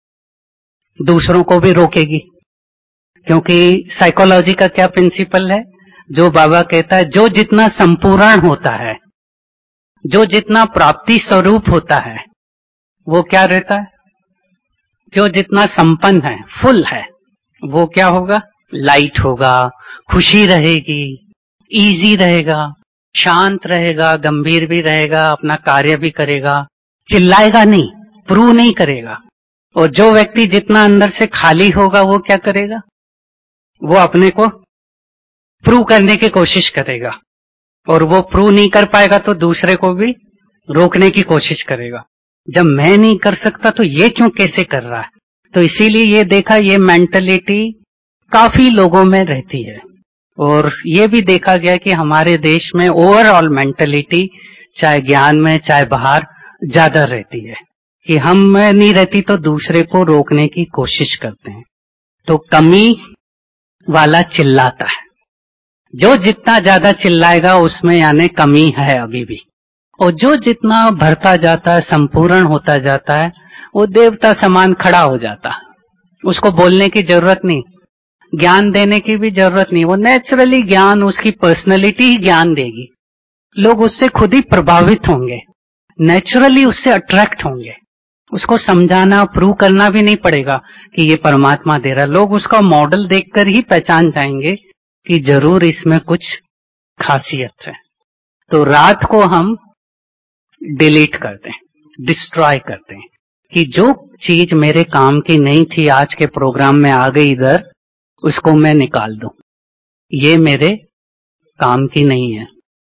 दूसरों को भी रोकेगी। क्योंकि साइकोलॉजी का क्या प्रिंसिपल है, जो बाबा कहता है, जो जितना संपूर्ण होता है, जो जितना प्राप्ति स्वरूप होता है, वो क्या रहता है? जो जितना संपन्न है, फुल है, वो क्या होगा? लाइट होगा, खुशी रहेगी, इजी रहेगा, शांत रहेगा, गंभीर भी रहेगा, अपना कार्य भी करेगा, चिल्लाएगा नहीं, प्रूव नहीं करेगा। और जो व्यक्ति जितना अंदर से खाली होगा, वो क्या करेगा? वो अपने को प्रूव करने की कोशिश करेगा, और वो प्रूव नहीं कर पाएगा तो दूसरे को भी रोकने की कोशिश करेगा। जब मैं नहीं कर सकता तो ये क्यों कैसे कर रहा है? तो इसीलिए ये देखा, ये मेंटलिटी काफी लोगों में रहती है। और ये भी देखा गया कि हमारे देश में ओवरऑल मेंटलिटी, चाहे ज्ञान में चाहे बाहर, ज्यादा रहती है कि हम में नहीं रहती तो दूसरे को रोकने की कोशिश करते हैं। तो कमी वाला चिल्लाता है, जो जितना ज्यादा चिल्लाएगा उसमें यानी कमी है अभी भी। और जो जितना भरता जाता है, संपूर्ण होता जाता है, वो देवता समान खड़ा हो जाता है। उसको बोलने की जरूरत नहीं, ज्ञान देने की भी जरूरत नहीं, वो नेचुरली ज्ञान, उसकी पर्सनैलिटी ही ज्ञान देगी। लोग उससे खुद ही प्रभावित होंगे, नेचुरली उससे अट्रैक्ट होंगे। उसको समझाना, प्रूव करना भी नहीं पड़ेगा कि ये परमात्मा दे रहा। लोग उसका मॉडल देखकर ही पहचान जाएंगे कि जरूर इसमें कुछ खासियत है। तो रात को हम डिलीट कर दें, डिस्ट्रॉय कर दें कि जो चीज मेरे काम की नहीं थी आज के प्रोग्राम में आ गई इधर, उसको मैं निकाल दूं। ये मेरे काम की नहीं है,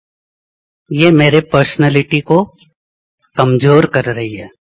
ये मेरे पर्सनैलिटी को कमजोर कर रही है,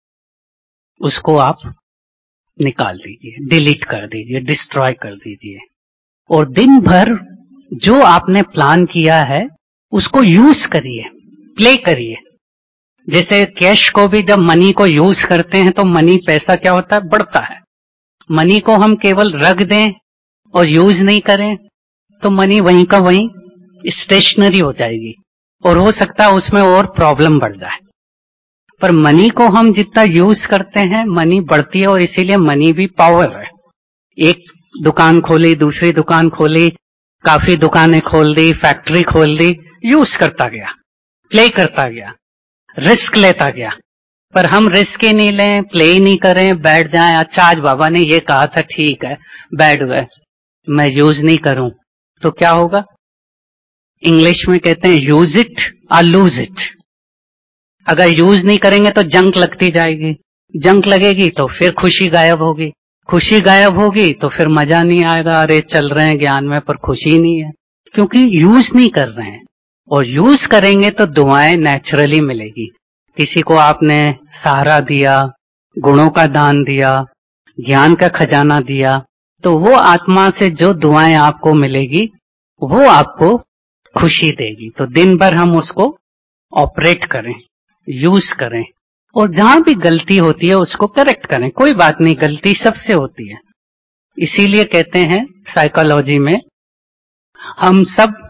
उसको आप निकाल दीजिए, डिलीट कर दीजिए, डिस्ट्रॉय कर दीजिए। और दिन भर जो आपने प्लान किया है उसको यूज करिए, प्ले करिए। जैसे कैश को भी जब मनी को यूज करते हैं तो मनी पैसा क्या होता है, बढ़ता है। मनी को हम केवल रख दें और यूज नहीं करें तो मनी वहीं का वहीं स्टेशनरी हो जाएगी और हो सकता है उसमें और प्रॉब्लम बढ़ जाए। पर मनी को हम जितना यूज करते हैं मनी बढ़ती है, और इसीलिए मनी भी पावर है। एक दुकान खोली, दूसरी दुकान खोली, काफी दुकानें खोल दी, फैक्ट्री खोल दी, यूज करता गया, प्ले करता गया, रिस्क लेता गया। पर हम रिस्क ही नहीं लें, प्ले ही नहीं करें, बैठ जाएं, अच्छा आज बाबा ने ये कहा था, ठीक है, बैठ गए, मैं यूज नहीं करूं तो क्या होगा? इंग्लिश में कहते हैं यूज इट और लूज इट। अगर यूज नहीं करेंगे तो जंक लगती जाएगी, जंक लगेगी तो फिर खुशी गायब होगी, खुशी गायब होगी तो फिर मजा नहीं आएगा, अरे चल रहे हैं ज्ञान में पर खुशी नहीं है, क्योंकि यूज नहीं कर रहे हैं। और यूज करेंगे तो दुआएं नेचुरली मिलेगी। किसी को आपने सहारा दिया, गुणों का दान दिया, ज्ञान का खजाना दिया, तो वो आत्मा से जो दुआएं आपको मिलेगी वो आपको खुशी देगी। तो दिन भर हम उसको ऑपरेट करें, यूज करें, और जहां भी गलती होती है उसको करेक्ट करें। कोई बात नहीं, गलती सबसे होती है। इसीलिए कहते हैं साइकोलॉजी में हम सब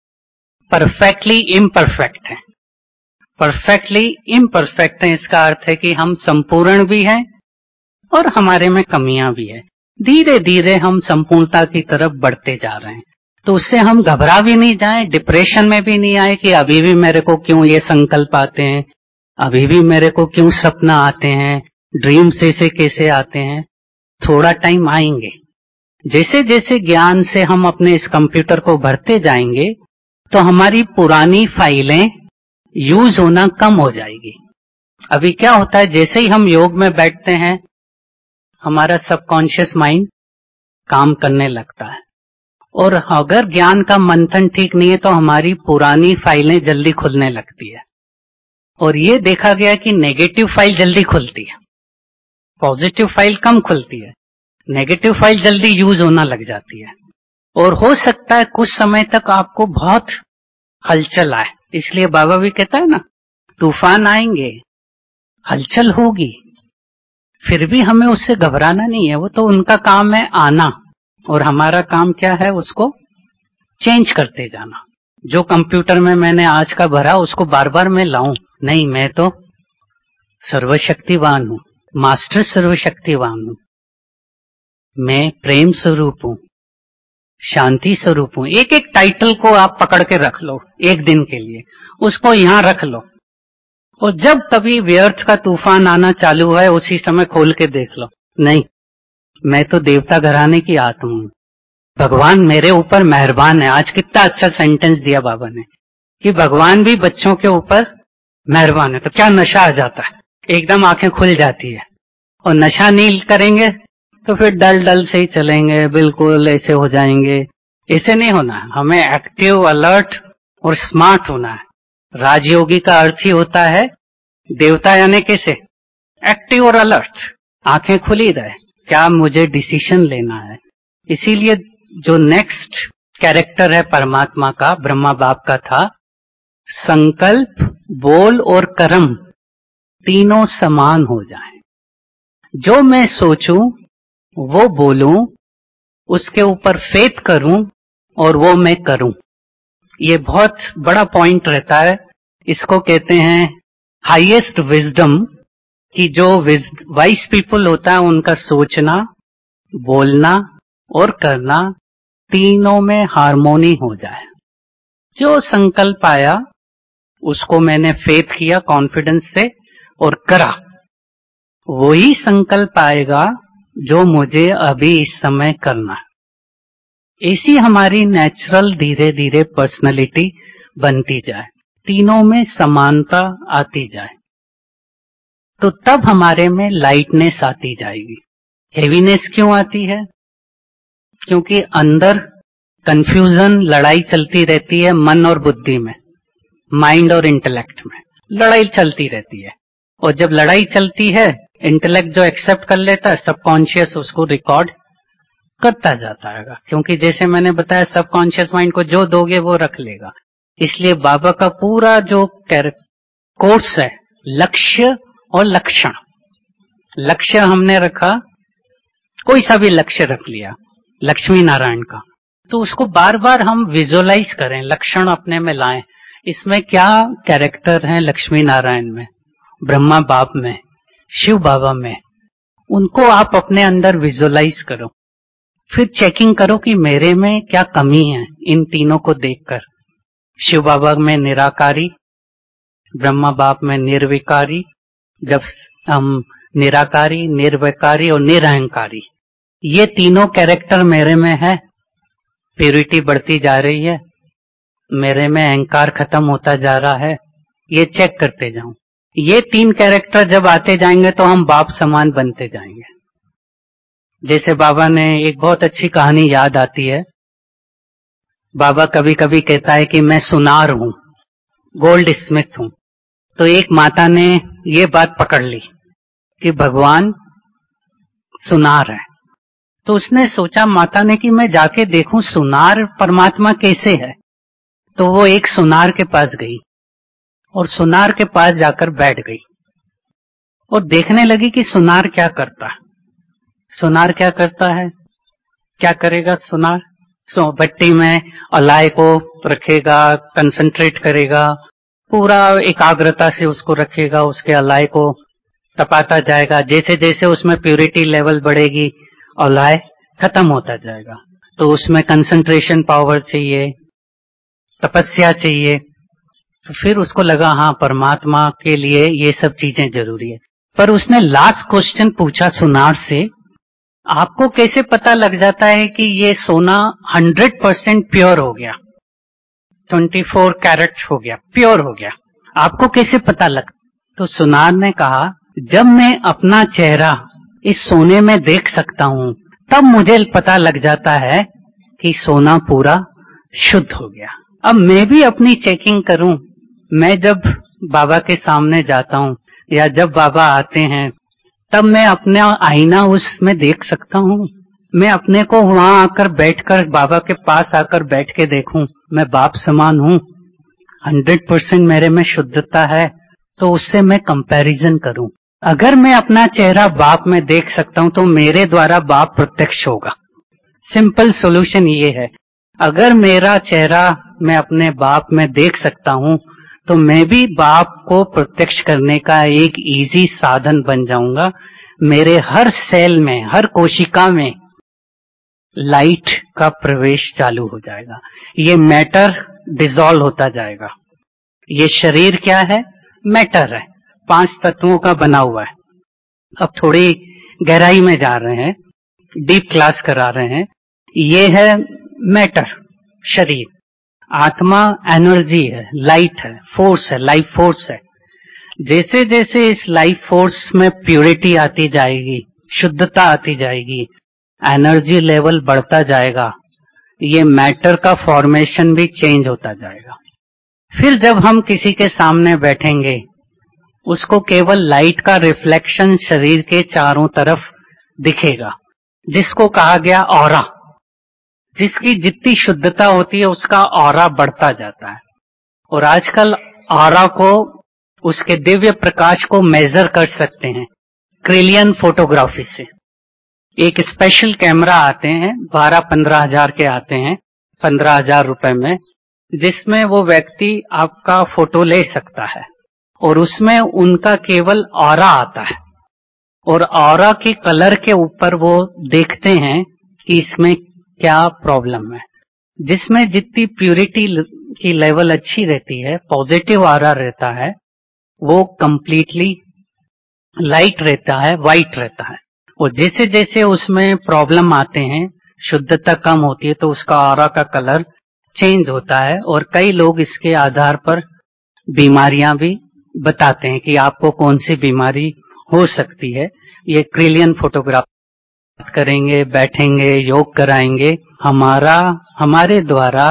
परफेक्टली इम्परफेक्ट हैं। परफेक्टली इम्परफेक्ट है इसका अर्थ है कि हम संपूर्ण भी हैं और हमारे में कमियां भी है। धीरे धीरे हम संपूर्णता की तरफ बढ़ते जा रहे हैं। तो उससे हम घबरा भी नहीं जाएं, डिप्रेशन में भी नहीं आए कि अभी भी मेरे को क्यों ये संकल्प आते हैं, अभी भी मेरे को क्यों सपना आते हैं, ड्रीम्स ऐसे कैसे आते हैं। थोड़ा टाइम आएंगे, जैसे जैसे ज्ञान से हम अपने इस कंप्यूटर को भरते जाएंगे तो हमारी पुरानी फाइलें यूज होना कम हो जाएगी। अभी क्या होता है, जैसे ही हम योग में बैठते हैं हमारा सबकॉन्शियस माइंड काम करने लगता है, और अगर ज्ञान का मंथन ठीक नहीं है तो हमारी पुरानी फाइलें जल्दी खुलने लगती है। और ये देखा गया कि नेगेटिव फाइल जल्दी खुलती है, पॉजिटिव फाइल कम खुलती है, नेगेटिव फाइल जल्दी यूज होना लग जाती है। और हो सकता है कुछ समय तक आपको बहुत हलचल आए, इसलिए बाबा भी कहता है ना, तूफान आएंगे, हलचल होगी, फिर भी हमें उससे घबराना नहीं है। वो तो उनका काम है आना, और हमारा काम क्या है, उसको चेंज करते जाना। जो कंप्यूटर में मैंने आज का भरा उसको बार बार मैं लाऊं नहीं, मैं तो सर्वशक्तिवान हूं, मास्टर सर्वशक्तिवान हूं, मैं प्रेम स्वरूप हूं, शांति स्वरूप हूं। एक एक टाइटल को आप पकड़ के रख लो एक दिन के लिए, उसको यहां रख लो, और जब कभी व्यर्थ का तूफान आना चालू है उसी समय खोल के देख लो, नहीं मैं तो देवता घराने की आत्मा हूं, भगवान मेरे ऊपर मेहरबान है। आज कितना अच्छा सेंटेंस दिया बाबा ने कि भगवान भी बच्चों के ऊपर मेहरबान है। तो क्या नशा आ जाता है, एकदम आंखें खुल जाती है। और नशा नहीं करेंगे तो फिर डल डल से ही चलेंगे, बिल्कुल ऐसे हो जाएंगे। ऐसे नहीं होना है, हमें एक्टिव, अलर्ट और स्मार्ट होना है। राजयोगी का अर्थ ही होता है देवता, यानी कैसे एक्टिव और अलर्ट, आंखें खुली रहे, क्या मुझे डिसीजन लेना है। इसीलिए जो नेक्स्ट कैरेक्टर है परमात्मा का, ब्रह्मा बाप का था, संकल्प, बोल और कर्म तीनों समान हो जाएं। जो मैं सोचूं वो बोलूं, उसके ऊपर फेथ करूं और वो मैं करूं। ये बहुत बड़ा पॉइंट रहता है। इसको कहते हैं हाईएस्ट विजडम, कि जो वाइज पीपल होता है उनका सोचना, बोलना और करना तीनों में हार्मोनी हो जाए। जो संकल्प आया उसको मैंने फेथ किया कॉन्फिडेंस से और करा, वही संकल्प आएगा जो मुझे अभी इस समय करना है। ऐसी हमारी नेचुरल धीरे धीरे पर्सनैलिटी बनती जाए, तीनों में समानता आती जाए। तो तब हमारे में लाइटनेस आती जाएगी। हेवीनेस क्यों आती है? क्योंकि अंदर कंफ्यूजन, लड़ाई चलती रहती है मन और बुद्धि में, माइंड और इंटेलेक्ट में लड़ाई चलती रहती है। और जब लड़ाई चलती है, इंटेलेक्ट जो एक्सेप्ट कर लेता है, सबकॉन्शियस उसको रिकॉर्ड करता जाता है, क्योंकि जैसे मैंने बताया सबकॉन्शियस माइंड को जो दोगे वो रख लेगा। इसलिए बाबा का पूरा जो कोर्स है, लक्ष्य और लक्षण। लक्ष्य हमने रखा, कोई सा भी लक्ष्य रख लिया लक्ष्मी नारायण का, तो उसको बार बार हम विजुअलाइज करें, लक्षण अपने में लाएं। इसमें क्या कैरेक्टर हैं लक्ष्मी नारायण में, ब्रह्मा बाप में, शिव बाबा में, उनको आप अपने अंदर विजुअलाइज करो। फिर चेकिंग करो कि मेरे में क्या कमी है इन तीनों को देखकर। शिव बाबा में निराकारी, ब्रह्मा बाप में निर्विकारी, जब हम निराकारी, निर्विकारी और निरहंकारी, ये तीनों कैरेक्टर मेरे में है, प्यूरिटी बढ़ती जा रही है, मेरे में अहंकार खत्म होता जा रहा है, ये चेक करते जाऊं। ये तीन कैरेक्टर जब आते जाएंगे तो हम बाप समान बनते जाएंगे। जैसे बाबा ने एक बहुत अच्छी कहानी याद आती है। बाबा कभी कभी कहता है कि मैं सुनार हूं, गोल्ड स्मिथ हूं। तो एक माता ने ये बात पकड़ ली कि भगवान सुनार है। तो उसने सोचा माता ने कि मैं जाके देखूं सुनार परमात्मा कैसे है। तो वो एक सुनार के पास गई और सुनार के पास जाकर बैठ गई और देखने लगी कि सुनार क्या करता है। सुनार क्या करता है, क्या करेगा सुनार? सो भट्टी में अलाय को रखेगा, कंसंट्रेट करेगा, पूरा एकाग्रता से उसको रखेगा, उसके अलाय को तपाता जाएगा। जैसे जैसे उसमें प्यूरिटी लेवल बढ़ेगी, अलाय खत्म होता जाएगा। तो उसमें कंसंट्रेशन पावर चाहिए, तपस्या चाहिए। तो फिर उसको लगा हाँ परमात्मा के लिए ये सब चीजें जरूरी है। पर उसने लास्ट क्वेश्चन पूछा सुनार से, आपको कैसे पता लग जाता है कि ये सोना हंड्रेड परसेंट प्योर हो गया, ट्वेंटी फोर कैरेट हो गया, प्योर हो गया, आपको कैसे पता लग? तो सुनार ने कहा जब मैं अपना चेहरा इस सोने में देख सकता हूं तब मुझे पता लग जाता है कि सोना पूरा शुद्ध हो गया। अब मैं भी अपनी चेकिंग करूं। मैं जब बाबा के सामने जाता हूं या जब बाबा आते हैं तब मैं अपना आईना उसमें देख सकता हूं। मैं अपने को वहां आकर बैठकर बाबा के पास आकर बैठ के देखूं, मैं बाप समान हूं, हंड्रेड परसेंट मेरे में शुद्धता है, तो उससे मैं कंपैरिजन करूं। अगर मैं अपना चेहरा बाप में देख सकता हूं तो मेरे द्वारा बाप प्रत्यक्ष होगा। सिंपल सॉल्यूशन ये है। अगर मेरा चेहरा मैं अपने बाप में देख सकता हूं तो मैं भी बाप को प्रत्यक्ष करने का एक इजी साधन बन जाऊंगा। मेरे हर सेल में, हर कोशिका में लाइट का प्रवेश चालू हो जाएगा। ये मैटर डिसॉल्व होता जाएगा। ये शरीर क्या है? मैटर है, पांच तत्वों का बना हुआ है। अब थोड़ी गहराई में जा रहे हैं, डीप क्लास करा रहे हैं। ये है मैटर, शरीर। आत्मा एनर्जी है, लाइट है, फोर्स है, लाइफ फोर्स है। जैसे जैसे इस लाइफ फोर्स में प्यूरिटी आती जाएगी, शुद्धता आती जाएगी, एनर्जी लेवल बढ़ता जाएगा, ये मैटर का फॉर्मेशन भी चेंज होता जाएगा। फिर जब हम किसी के सामने बैठेंगे, उसको केवल लाइट का रिफ्लेक्शन शरीर के चारों तरफ दिखेगा, जिसको कहा गया ऑरा। जिसकी जितनी शुद्धता होती है उसका ऑरा बढ़ता जाता है। और आजकल ऑरा को, उसके दिव्य प्रकाश को मेजर कर सकते हैं क्रिलियन फोटोग्राफी से। एक स्पेशल कैमरा आते हैं, बारह पंद्रह हजार के आते हैं, पंद्रह हजार रुपए में, जिसमें वो व्यक्ति आपका फोटो ले सकता है और उसमें उनका केवल ऑरा आता है और ऑरा के कलर के ऊपर वो देखते हैं कि इसमें क्या प्रॉब्लम है। जिसमें जितनी प्यूरिटी की लेवल अच्छी रहती है, पॉजिटिव ऑरा रहता है, वो कंप्लीटली लाइट रहता है, वाइट रहता है। और जैसे जैसे उसमें प्रॉब्लम आते हैं, शुद्धता कम होती है, तो उसका ऑरा का कलर चेंज होता है। और कई लोग इसके आधार पर बीमारियां भी बताते हैं कि आपको कौन सी बीमारी हो सकती है। ये ट्रिलियन फोटोग्राफ करेंगे, बैठेंगे, योग कराएंगे, हमारा हमारे द्वारा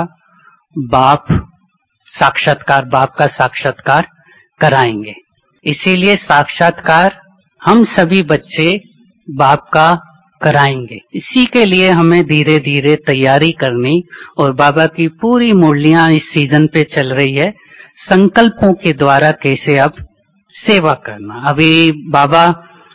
बाप साक्षात्कार, बाप का साक्षात्कार कराएंगे। इसीलिए साक्षात्कार हम सभी बच्चे बाप का कराएंगे। इसी के लिए हमें धीरे धीरे तैयारी करनी और बाबा की पूरी मुरलियां इस सीजन पे चल रही है, संकल्पों के द्वारा कैसे अब सेवा करना। अभी बाबा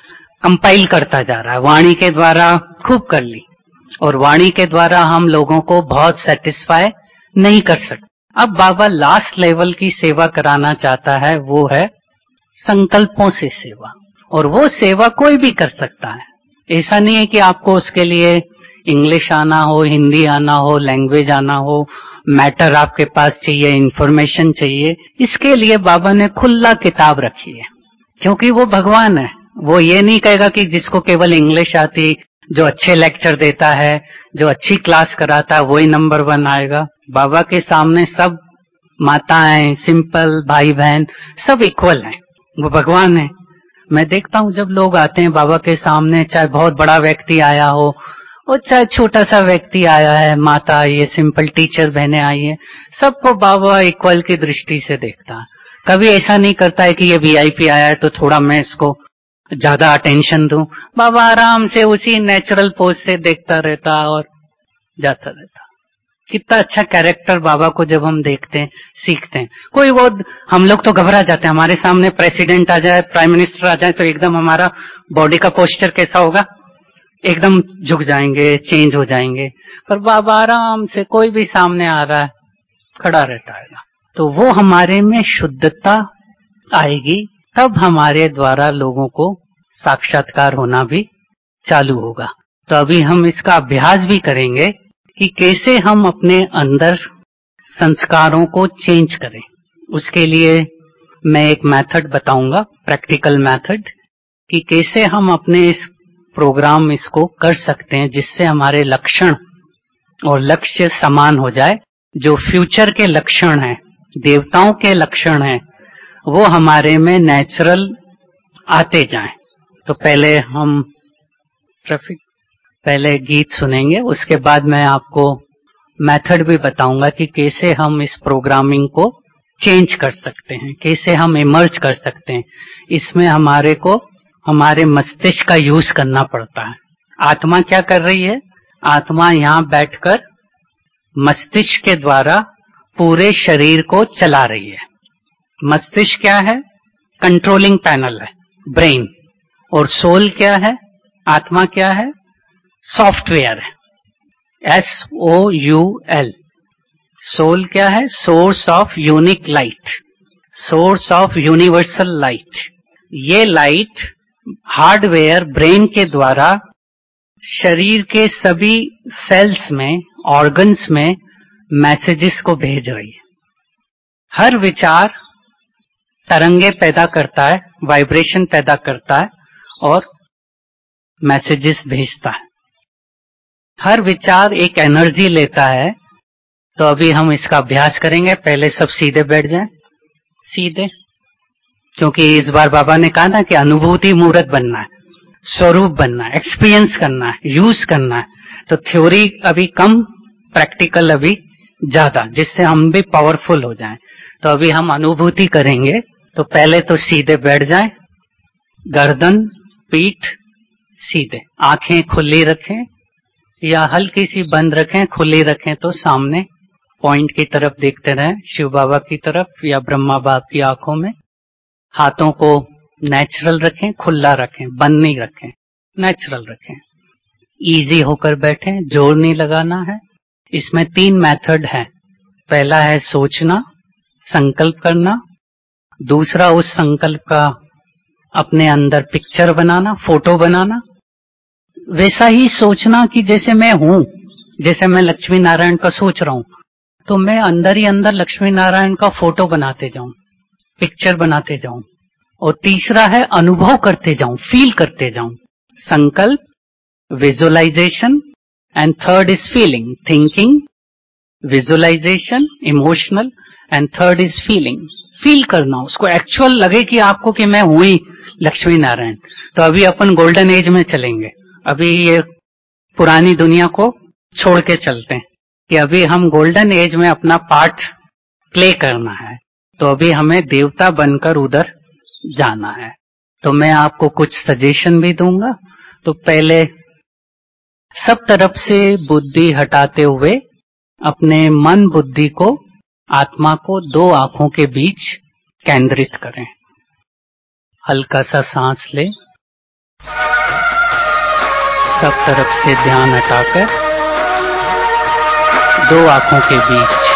कंपाइल करता जा रहा है, वाणी के द्वारा खूब कर ली और वाणी के द्वारा हम लोगों को बहुत सेटिस्फाई नहीं कर सकते। अब बाबा लास्ट लेवल की सेवा कराना चाहता है, वो है संकल्पों से सेवा। और वो सेवा कोई भी कर सकता है। ऐसा नहीं है कि आपको उसके लिए इंग्लिश आना हो, हिंदी आना हो, लैंग्वेज आना हो, मैटर आपके पास चाहिए, इंफॉर्मेशन चाहिए। इसके लिए बाबा ने खुला किताब रखी है, क्योंकि वो भगवान है। वो ये नहीं कहेगा कि जिसको केवल इंग्लिश आती, जो अच्छे लेक्चर देता है, जो अच्छी क्लास कराता है, वही नंबर वन आएगा। बाबा के सामने सब माताएं, सिंपल भाई बहन सब इक्वल हैं। वो भगवान है। मैं देखता हूँ जब लोग आते हैं बाबा के सामने, चाहे बहुत बड़ा व्यक्ति आया हो और चाहे छोटा सा व्यक्ति आया है, माता आई है, सिंपल टीचर बहनें आई है, सबको बाबा इक्वल की दृष्टि से देखता है। कभी ऐसा नहीं करता है कि ये वीआईपी आया है तो थोड़ा मैं इसको ज्यादा अटेंशन दूं। बाबा आराम से उसी नेचुरल पोज से देखता रहता और जाता रहता। कितना अच्छा कैरेक्टर बाबा को जब हम देखते हैं, सीखते हैं। कोई वो हम लोग तो घबरा जाते हैं, हमारे सामने प्रेसिडेंट आ जाए, प्राइम मिनिस्टर आ जाए तो एकदम हमारा बॉडी का पोस्चर कैसा होगा, एकदम झुक जाएंगे, चेंज हो जाएंगे। पर बाबा आराम से कोई भी सामने आ रहा है खड़ा रहता है। तो वो हमारे में शुद्धता आएगी, तब हमारे द्वारा लोगों को साक्षात्कार होना भी चालू होगा। तो अभी हम इसका अभ्यास भी करेंगे कि कैसे हम अपने अंदर संस्कारों को चेंज करें। उसके लिए मैं एक मेथड बताऊंगा, प्रैक्टिकल मेथड, कि कैसे हम अपने इस प्रोग्राम इसको कर सकते हैं, जिससे हमारे लक्षण और लक्ष्य समान हो जाए। जो फ्यूचर के लक्षण हैं, देवताओं के लक्षण हैं, वो हमारे में नेचुरल आते जाएं। तो पहले हम ट्रैफिक पहले गीत सुनेंगे, उसके बाद मैं आपको मेथड भी बताऊंगा कि कैसे हम इस प्रोग्रामिंग को चेंज कर सकते हैं, कैसे हम इमर्ज कर सकते हैं। इसमें हमारे को हमारे मस्तिष्क का यूज करना पड़ता है। आत्मा क्या कर रही है? आत्मा यहाँ बैठकर मस्तिष्क के द्वारा पूरे शरीर को चला रही है। मस्तिष्क क्या है? कंट्रोलिंग पैनल है, ब्रेन। और सोल क्या है? आत्मा क्या है? सॉफ्टवेयर है, S O U L. Soul क्या है? Source of unique light, source of universal light. ये लाइट हार्डवेयर ब्रेन के द्वारा शरीर के सभी सेल्स में, ऑर्गन्स में मैसेजेस को भेज रही है। हर विचार तरंगे पैदा करता है, वाइब्रेशन पैदा करता है और मैसेजेस भेजता है। हर विचार एक एनर्जी लेता है। तो अभी हम इसका अभ्यास करेंगे। पहले सब सीधे बैठ जाएं, सीधे, क्योंकि इस बार बाबा ने कहा ना कि अनुभूति मूर्त बनना है, स्वरूप बनना है, एक्सपीरियंस करना है, यूज करना है। तो थ्योरी अभी कम, प्रैक्टिकल अभी ज्यादा, जिससे हम भी पावरफुल हो जाएं। तो अभी हम अनुभूति करेंगे। तो पहले तो सीधे बैठ जाएं, गर्दन पीठ सीधे, आंखें खुली रखें या हल्की सी बंद रखें, खुली रखें तो सामने पॉइंट की तरफ देखते रहें, शिव बाबा की तरफ या ब्रह्मा बाप की आंखों में। हाथों को नेचुरल रखें, खुला रखें, बंद नहीं रखें, नेचुरल रखें। इजी होकर बैठें, जोर नहीं लगाना है। इसमें तीन मेथड है। पहला है सोचना, संकल्प करना। दूसरा उस संकल्प का अपने अंदर पिक्चर बनाना, फोटो बनाना। वैसा ही सोचना कि जैसे मैं हूं, जैसे मैं लक्ष्मी नारायण का सोच रहा हूं, तो मैं अंदर ही अंदर लक्ष्मी नारायण का फोटो बनाते जाऊं, पिक्चर बनाते जाऊं। और तीसरा है अनुभव करते जाऊं, फील करते जाऊं। संकल्प, visualisation, and third is feeling, thinking, visualisation, emotional, and third is feeling. Feel करना, उसको एक्चुअल लगे कि आपको कि मैं हूं ही, लक्ष्मी नारायण। तो अभी अपन गोल्डन एज में चलेंगे। अभी ये पुरानी दुनिया को छोड़ के चलते हैं कि अभी हम गोल्डन एज में अपना पार्ट प्ले करना है। तो अभी हमें देवता बनकर उधर जाना है। तो मैं आपको कुछ सजेशन भी दूंगा। तो पहले सब तरफ से बुद्धि हटाते हुए अपने मन बुद्धि को, आत्मा को दो आंखों के बीच केंद्रित करें। हल्का सा सांस लें। सब तरफ से ध्यान हटाकर दो आंखों के बीच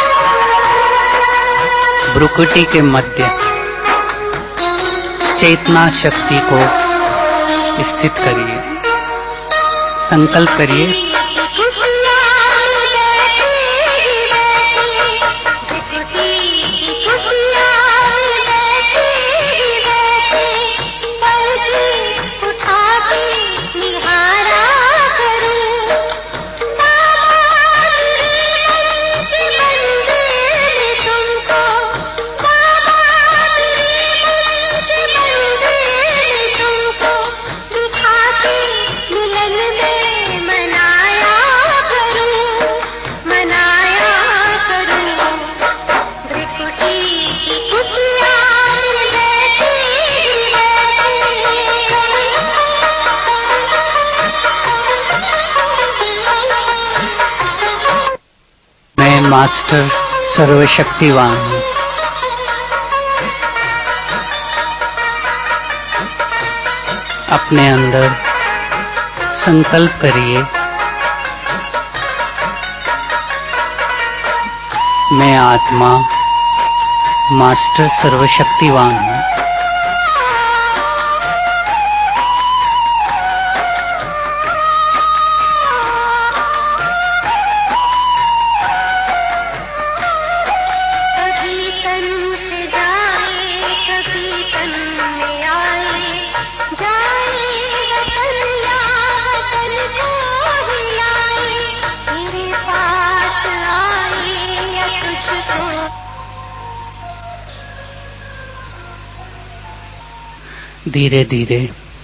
भ्रुकुटी के मध्य चेतना शक्ति को स्थित करिए। संकल्प करिए, मास्टर सर्वशक्तिवान हूं। अपने अंदर संकल्प करिए, मैं आत्मा मास्टर सर्वशक्तिवान हूं। धीरे धीरे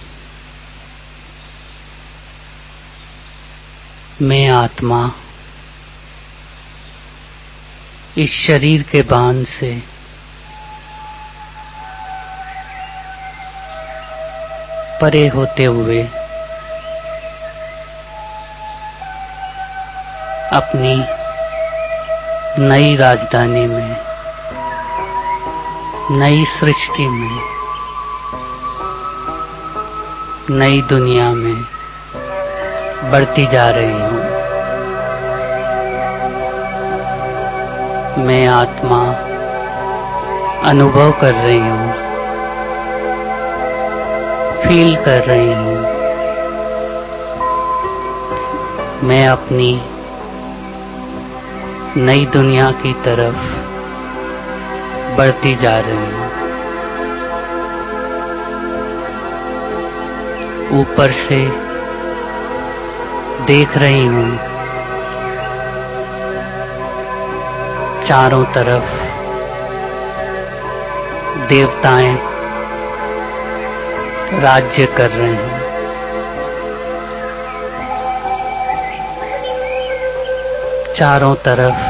मैं आत्मा इस शरीर के बांध से परे होते हुए अपनी नई राजधानी में, नई सृष्टि में, नई दुनिया में बढ़ती जा रही हूं। मैं आत्मा अनुभव कर रही हूं, फील कर रही हूं। मैं अपनी नई दुनिया की तरफ बढ़ती जा रही हूं। ऊपर से देख रही हूं, चारों तरफ देवताएं राज्य कर रहे हैं। चारों तरफ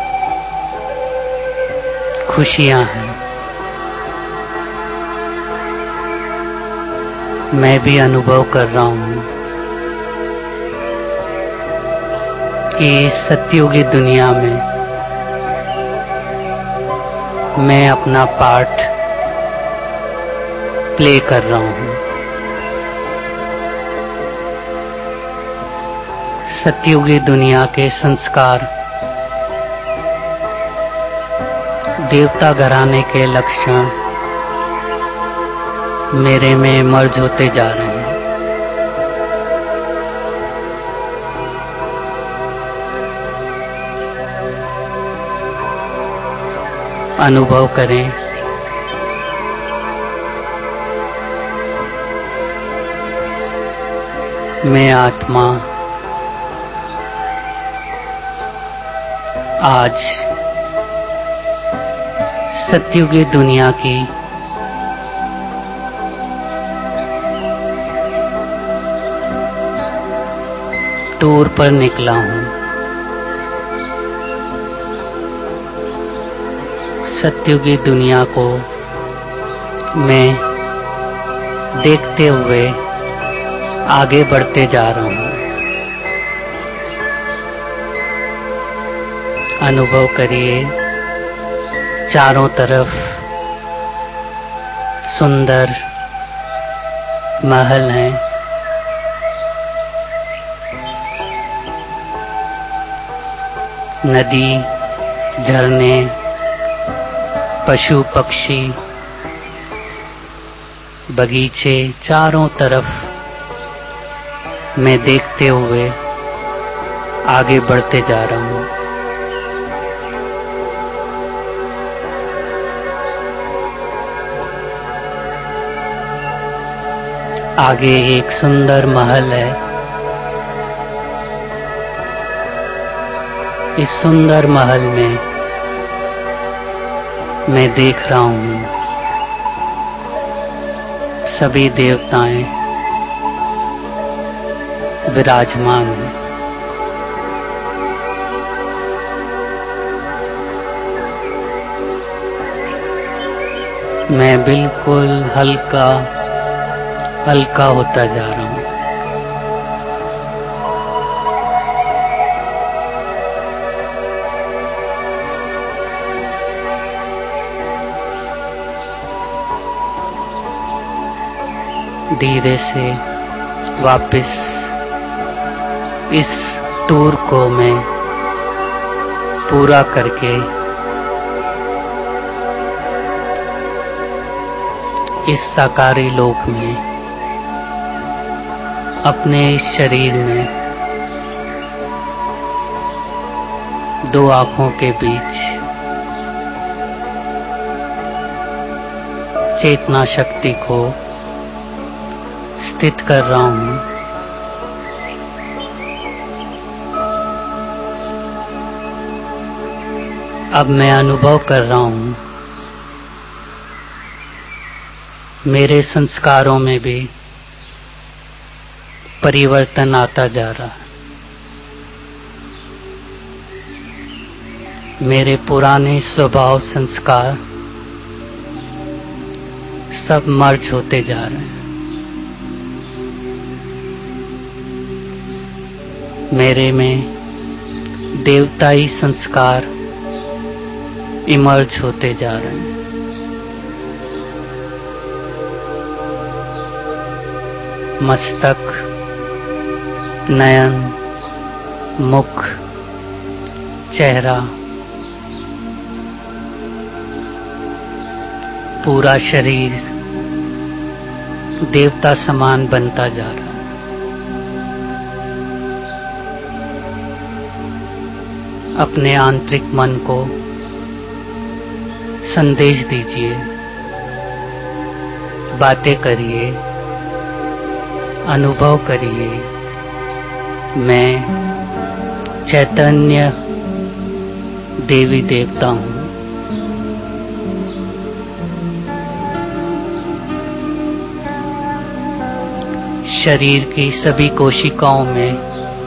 खुशियां हैं। मैं भी अनुभव कर रहा हूं कि इस सत्युगी दुनिया में मैं अपना पार्ट प्ले कर रहा हूं। सत्युगी दुनिया के संस्कार, देवता घराने के लक्षण मेरे में मर्ज होते जा रहे हैं। अनुभव करें, मैं आत्मा आज सत्युगी दुनिया की टूर पर निकला हूँ। सत्युगी दुनिया को मैं देखते हुए आगे बढ़ते जा रहा हूँ। अनुभव करिए, चारों तरफ सुंदर महल हैं। नदी, झरने, पशु पक्षी, बगीचे, चारों तरफ मैं देखते हुए आगे बढ़ते जा रहा हूँ। आगे एक सुंदर महल है। इस सुंदर महल में मैं देख रहा हूँ सभी देवताएं विराजमान हैं। मैं बिल्कुल हल्का हल्का होता जा रहा हूँ। धीरे से वापस इस टूर को मैं पूरा करके इस साकारी लोक में अपने इस शरीर में दो आंखों के बीच चेतना शक्ति को स्थित कर रहा हूँ। अब मैं अनुभव कर रहा हूँ मेरे संस्कारों में भी परिवर्तन आता जा रहा है। मेरे पुराने स्वभाव संस्कार सब मर्ज होते जा रहे हैं। मेरे में देवताई संस्कार इमर्ज होते जा रहे हैं। मस्तक, नयन, मुख, चेहरा, पूरा शरीर देवता समान बनता जा रहा है। अपने आंतरिक मन को संदेश दीजिए, बातें करिए, अनुभव करिए, मैं चैतन्य देवी देवता हूँ। शरीर की सभी कोशिकाओं में,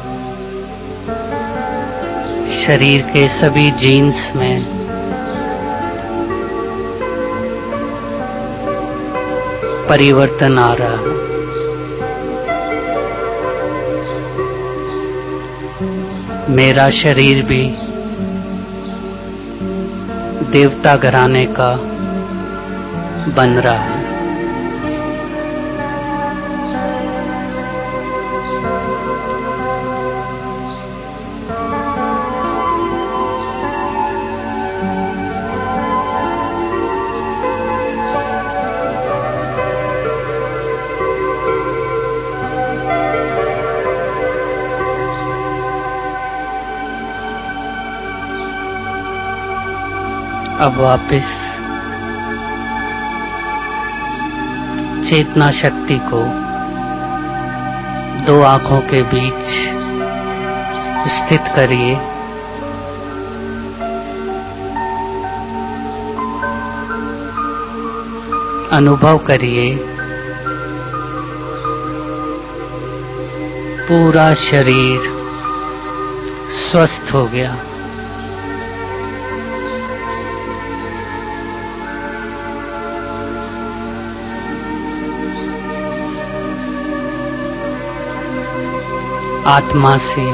शरीर के सभी जीन्स में परिवर्तन आ रहा है। मेरा शरीर भी देवता घराने का बन रहा है। अब वापस चेतना शक्ति को दो आंखों के बीच स्थित करिए। अनुभव करिए पूरा शरीर स्वस्थ हो गया। आत्मा से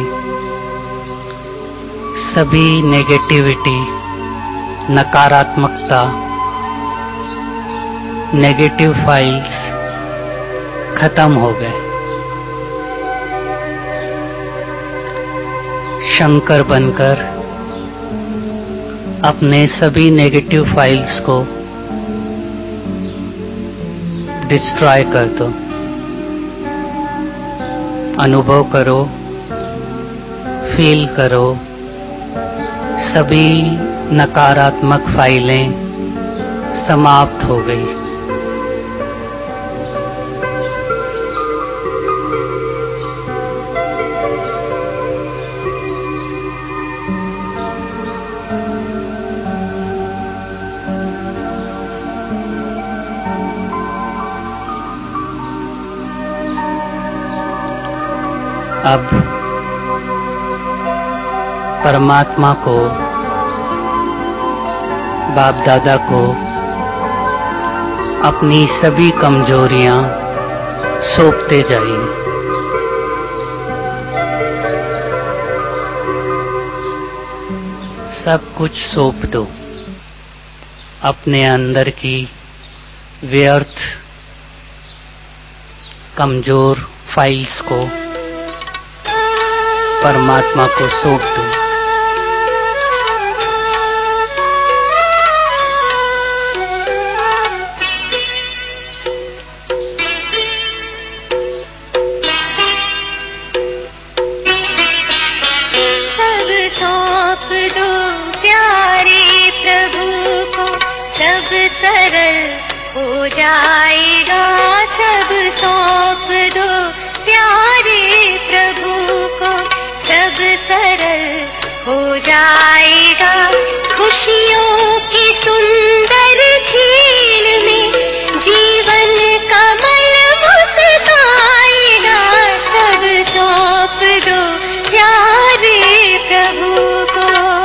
सभी नेगेटिविटी, नकारात्मकता, नेगेटिव फाइल्स खत्म हो गए। शंकर बनकर अपने सभी नेगेटिव फाइल्स को डिस्ट्रॉय कर दो। अनुभव करो, फील करो, सभी नकारात्मक फाइलें समाप्त हो गई। अब परमात्मा को, बाप दादा को अपनी सभी कमजोरियां सौंपते जाइए। सब कुछ सौंप दो। अपने अंदर की व्यर्थ कमजोर फाइल्स को परमात्मा को सौंप दो। सब सौंप दो प्यारे प्रभु को, सब सरल हो जाएगा। सब सौंप दो प्यारे प्रभु को, सब सरल हो जाएगा। खुशियों की सुंदर झील में जीवन कमल मुस्काएगा। सब सौंप दो प्यारे प्रभु को।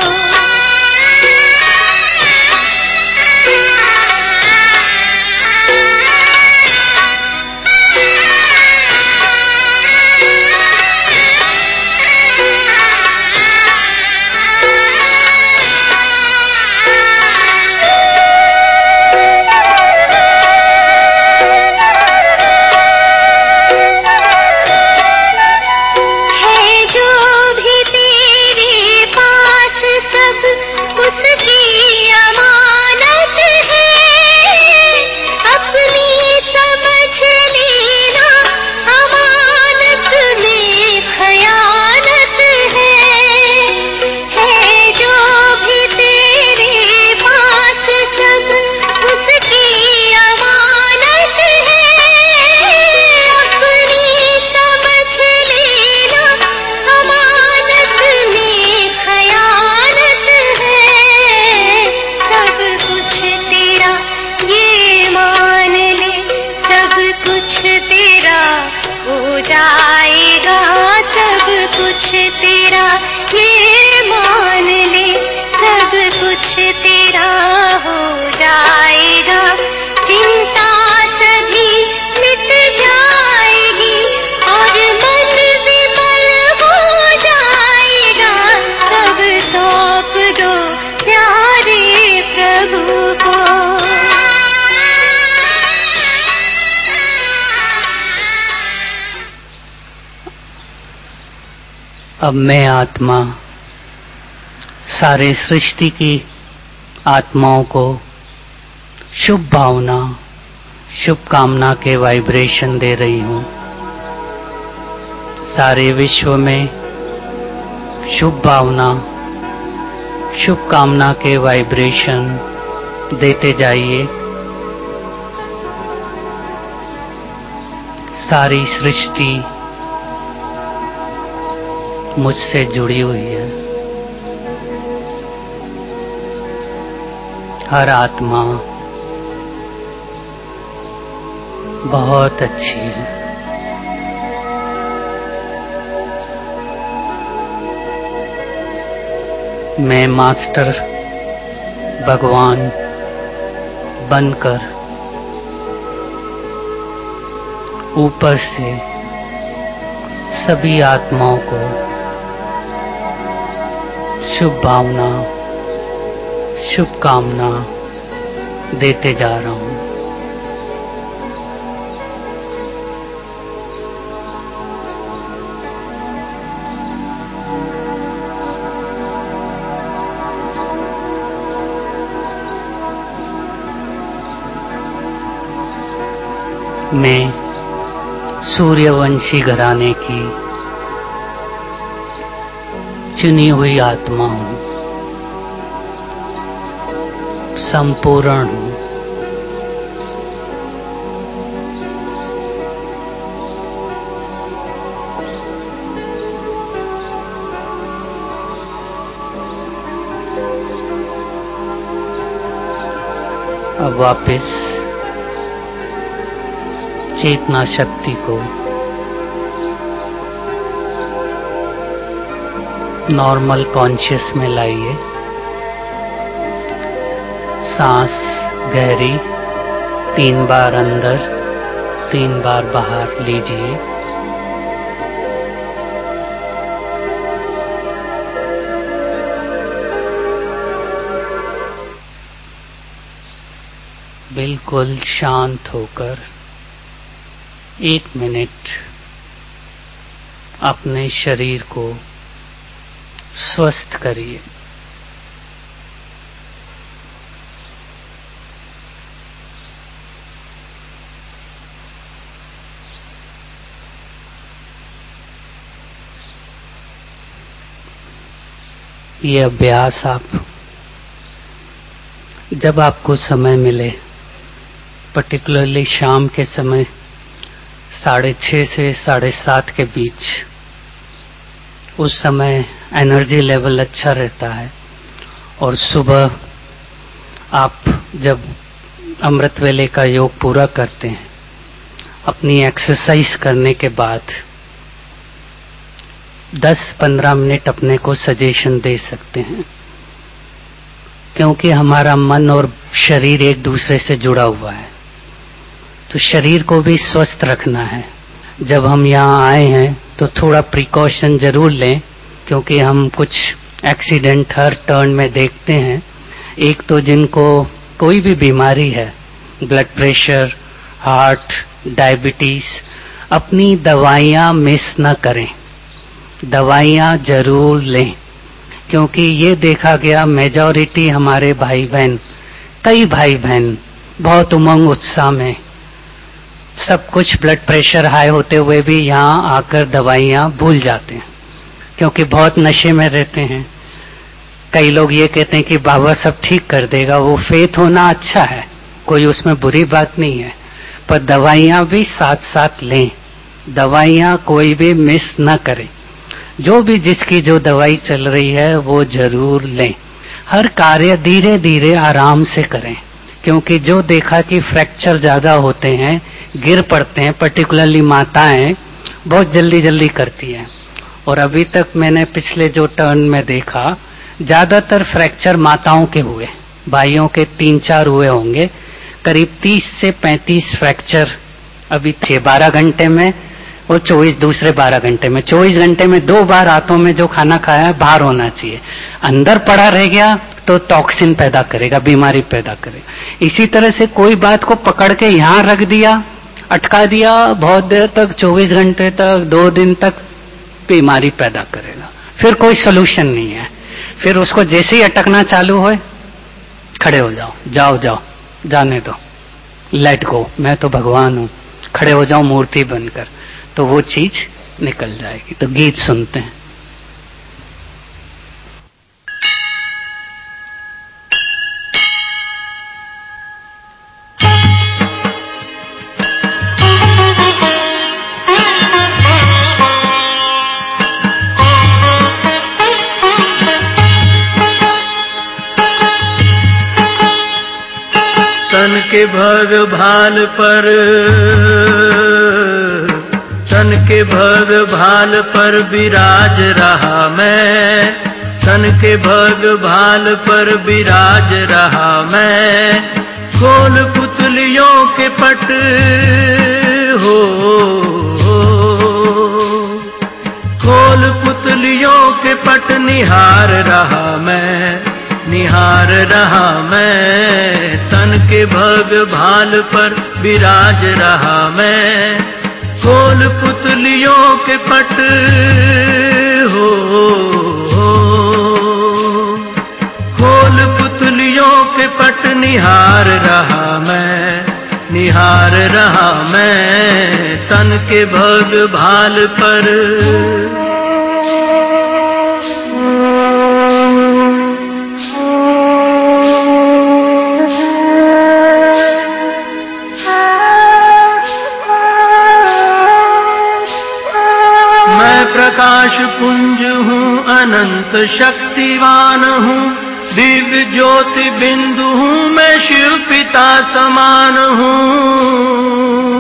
अब मैं आत्मा सारे सृष्टि की आत्माओं को शुभ भावना, शुभ कामना के वाइब्रेशन दे रही हूं। सारे विश्व में शुभ भावना, शुभ कामना के वाइब्रेशन देते जाइए। सारी सृष्टि मुझसे जुड़ी हुई है। हर आत्मा बहुत अच्छी है। मैं मास्टर भगवान बनकर ऊपर से सभी आत्माओं को शुभ भावना, शुभकामना देते जा रहा हूं। मैं सूर्यवंशी घराने की चुनी हुई आत्मा हूं, संपूर्ण हूं। अब वापस चेतना शक्ति को नॉर्मल कॉन्शियस में लाइए। सांस गहरी तीन बार अंदर, तीन बार बाहर लीजिए। बिल्कुल शांत होकर एक मिनट अपने शरीर को स्वस्थ करिए। ये अभ्यास आप जब आपको समय मिले, पर्टिकुलरली शाम के समय साढ़े छः से साढ़े सात के बीच, उस समय एनर्जी लेवल अच्छा रहता है। और सुबह आप जब अमृत वेले का योग पूरा करते हैं, अपनी एक्सरसाइज करने के बाद दस पंद्रह मिनट अपने को सजेशन दे सकते हैं, क्योंकि हमारा मन और शरीर एक दूसरे से जुड़ा हुआ है। तो शरीर को भी स्वस्थ रखना है। जब हम यहाँ आए हैं तो थोड़ा प्रिकॉशन जरूर लें, क्योंकि हम कुछ एक्सीडेंट हर टर्न में देखते हैं। एक तो जिनको कोई भी बीमारी है, ब्लड प्रेशर, हार्ट, डायबिटीज, अपनी दवाइयाँ मिस न करें, दवाइयाँ जरूर लें। क्योंकि ये देखा गया मेजॉरिटी हमारे भाई बहन, कई भाई बहन बहुत उमंग उत्साह में, सब कुछ ब्लड प्रेशर हाई होते हुए भी यहाँ आकर दवाइयाँ भूल जाते हैं, क्योंकि बहुत नशे में रहते हैं। कई लोग ये कहते हैं कि बाबा सब ठीक कर देगा। वो फेथ होना अच्छा है, कोई उसमें बुरी बात नहीं है, पर दवाइयाँ भी साथ साथ लें। दवाइयाँ कोई भी मिस न करें। जो भी जिसकी जो दवाई चल रही है वो जरूर लें। हर कार्य धीरे धीरे आराम से करें, क्योंकि जो देखा कि फ्रैक्चर ज्यादा होते हैं, गिर पड़ते हैं, पर्टिकुलरली माताएं बहुत जल्दी जल्दी करती हैं। और अभी तक मैंने पिछले जो टर्न में देखा, ज्यादातर फ्रैक्चर माताओं के हुए, भाइयों के तीन चार हुए होंगे। करीब तीस से पैंतीस फ्रैक्चर अभी थे बारह घंटे में, और चौबीस दूसरे बारह घंटे में। चौबीस घंटे में दो बार रातों में जो खाना खाया बाहर होना चाहिए, अंदर पड़ा रह गया तो टॉक्सिन पैदा करेगा, बीमारी पैदा करेगा। इसी तरह से कोई बात को पकड़ के यहाँ रख दिया, अटका दिया बहुत देर तक, चौबीस घंटे तक, दो दिन तक, बीमारी पैदा करेगा। फिर कोई सोल्यूशन नहीं है। फिर उसको जैसे ही अटकना चालू हो, खड़े हो जाओ, जाओ जाओ, जाने दो, लेट गो, मैं तो भगवान हूं, खड़े हो जाओ मूर्ति बनकर, तो वो चीज निकल जाएगी। तो गीत सुनते हैं। तन के भग भाल पर, तन के भग भाल पर विराज रहा मैं, तन के भग भाल पर विराज रहा मैं, खोल पुतलियों के पट हो, हो खोल पुतलियों के पट निहार रहा मैं, निहार रहा मैं, तन के भग भाल पर विराज रहा मैं, खोल पुतलियों के पट हो, हो खोल पुतलियों के पट निहार रहा मैं, निहार रहा मैं, तन के भग भाल पर। प्रकाश पुंज हूँ, अनंत शक्तिवान हूँ, दिव्य ज्योति बिंदु हूँ, मैं शिव पिता समान हूँ।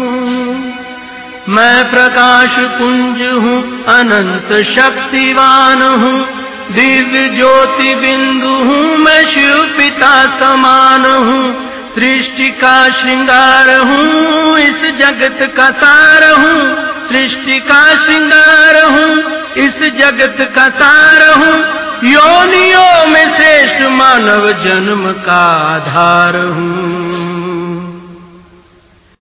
मैं प्रकाश पुंज हूँ, अनंत शक्तिवान हूँ, दिव्य ज्योति बिंदु हूँ, मैं शिव पिता समान हूँ। सृष्टि का श्रृंगार हूँ, इस जगत का सार हूँ, सृष्टि का श्रृंगार हूँ, इस जगत का सार हूँ, योनियों में श्रेष्ठ मानव जन्म का आधार हूँ।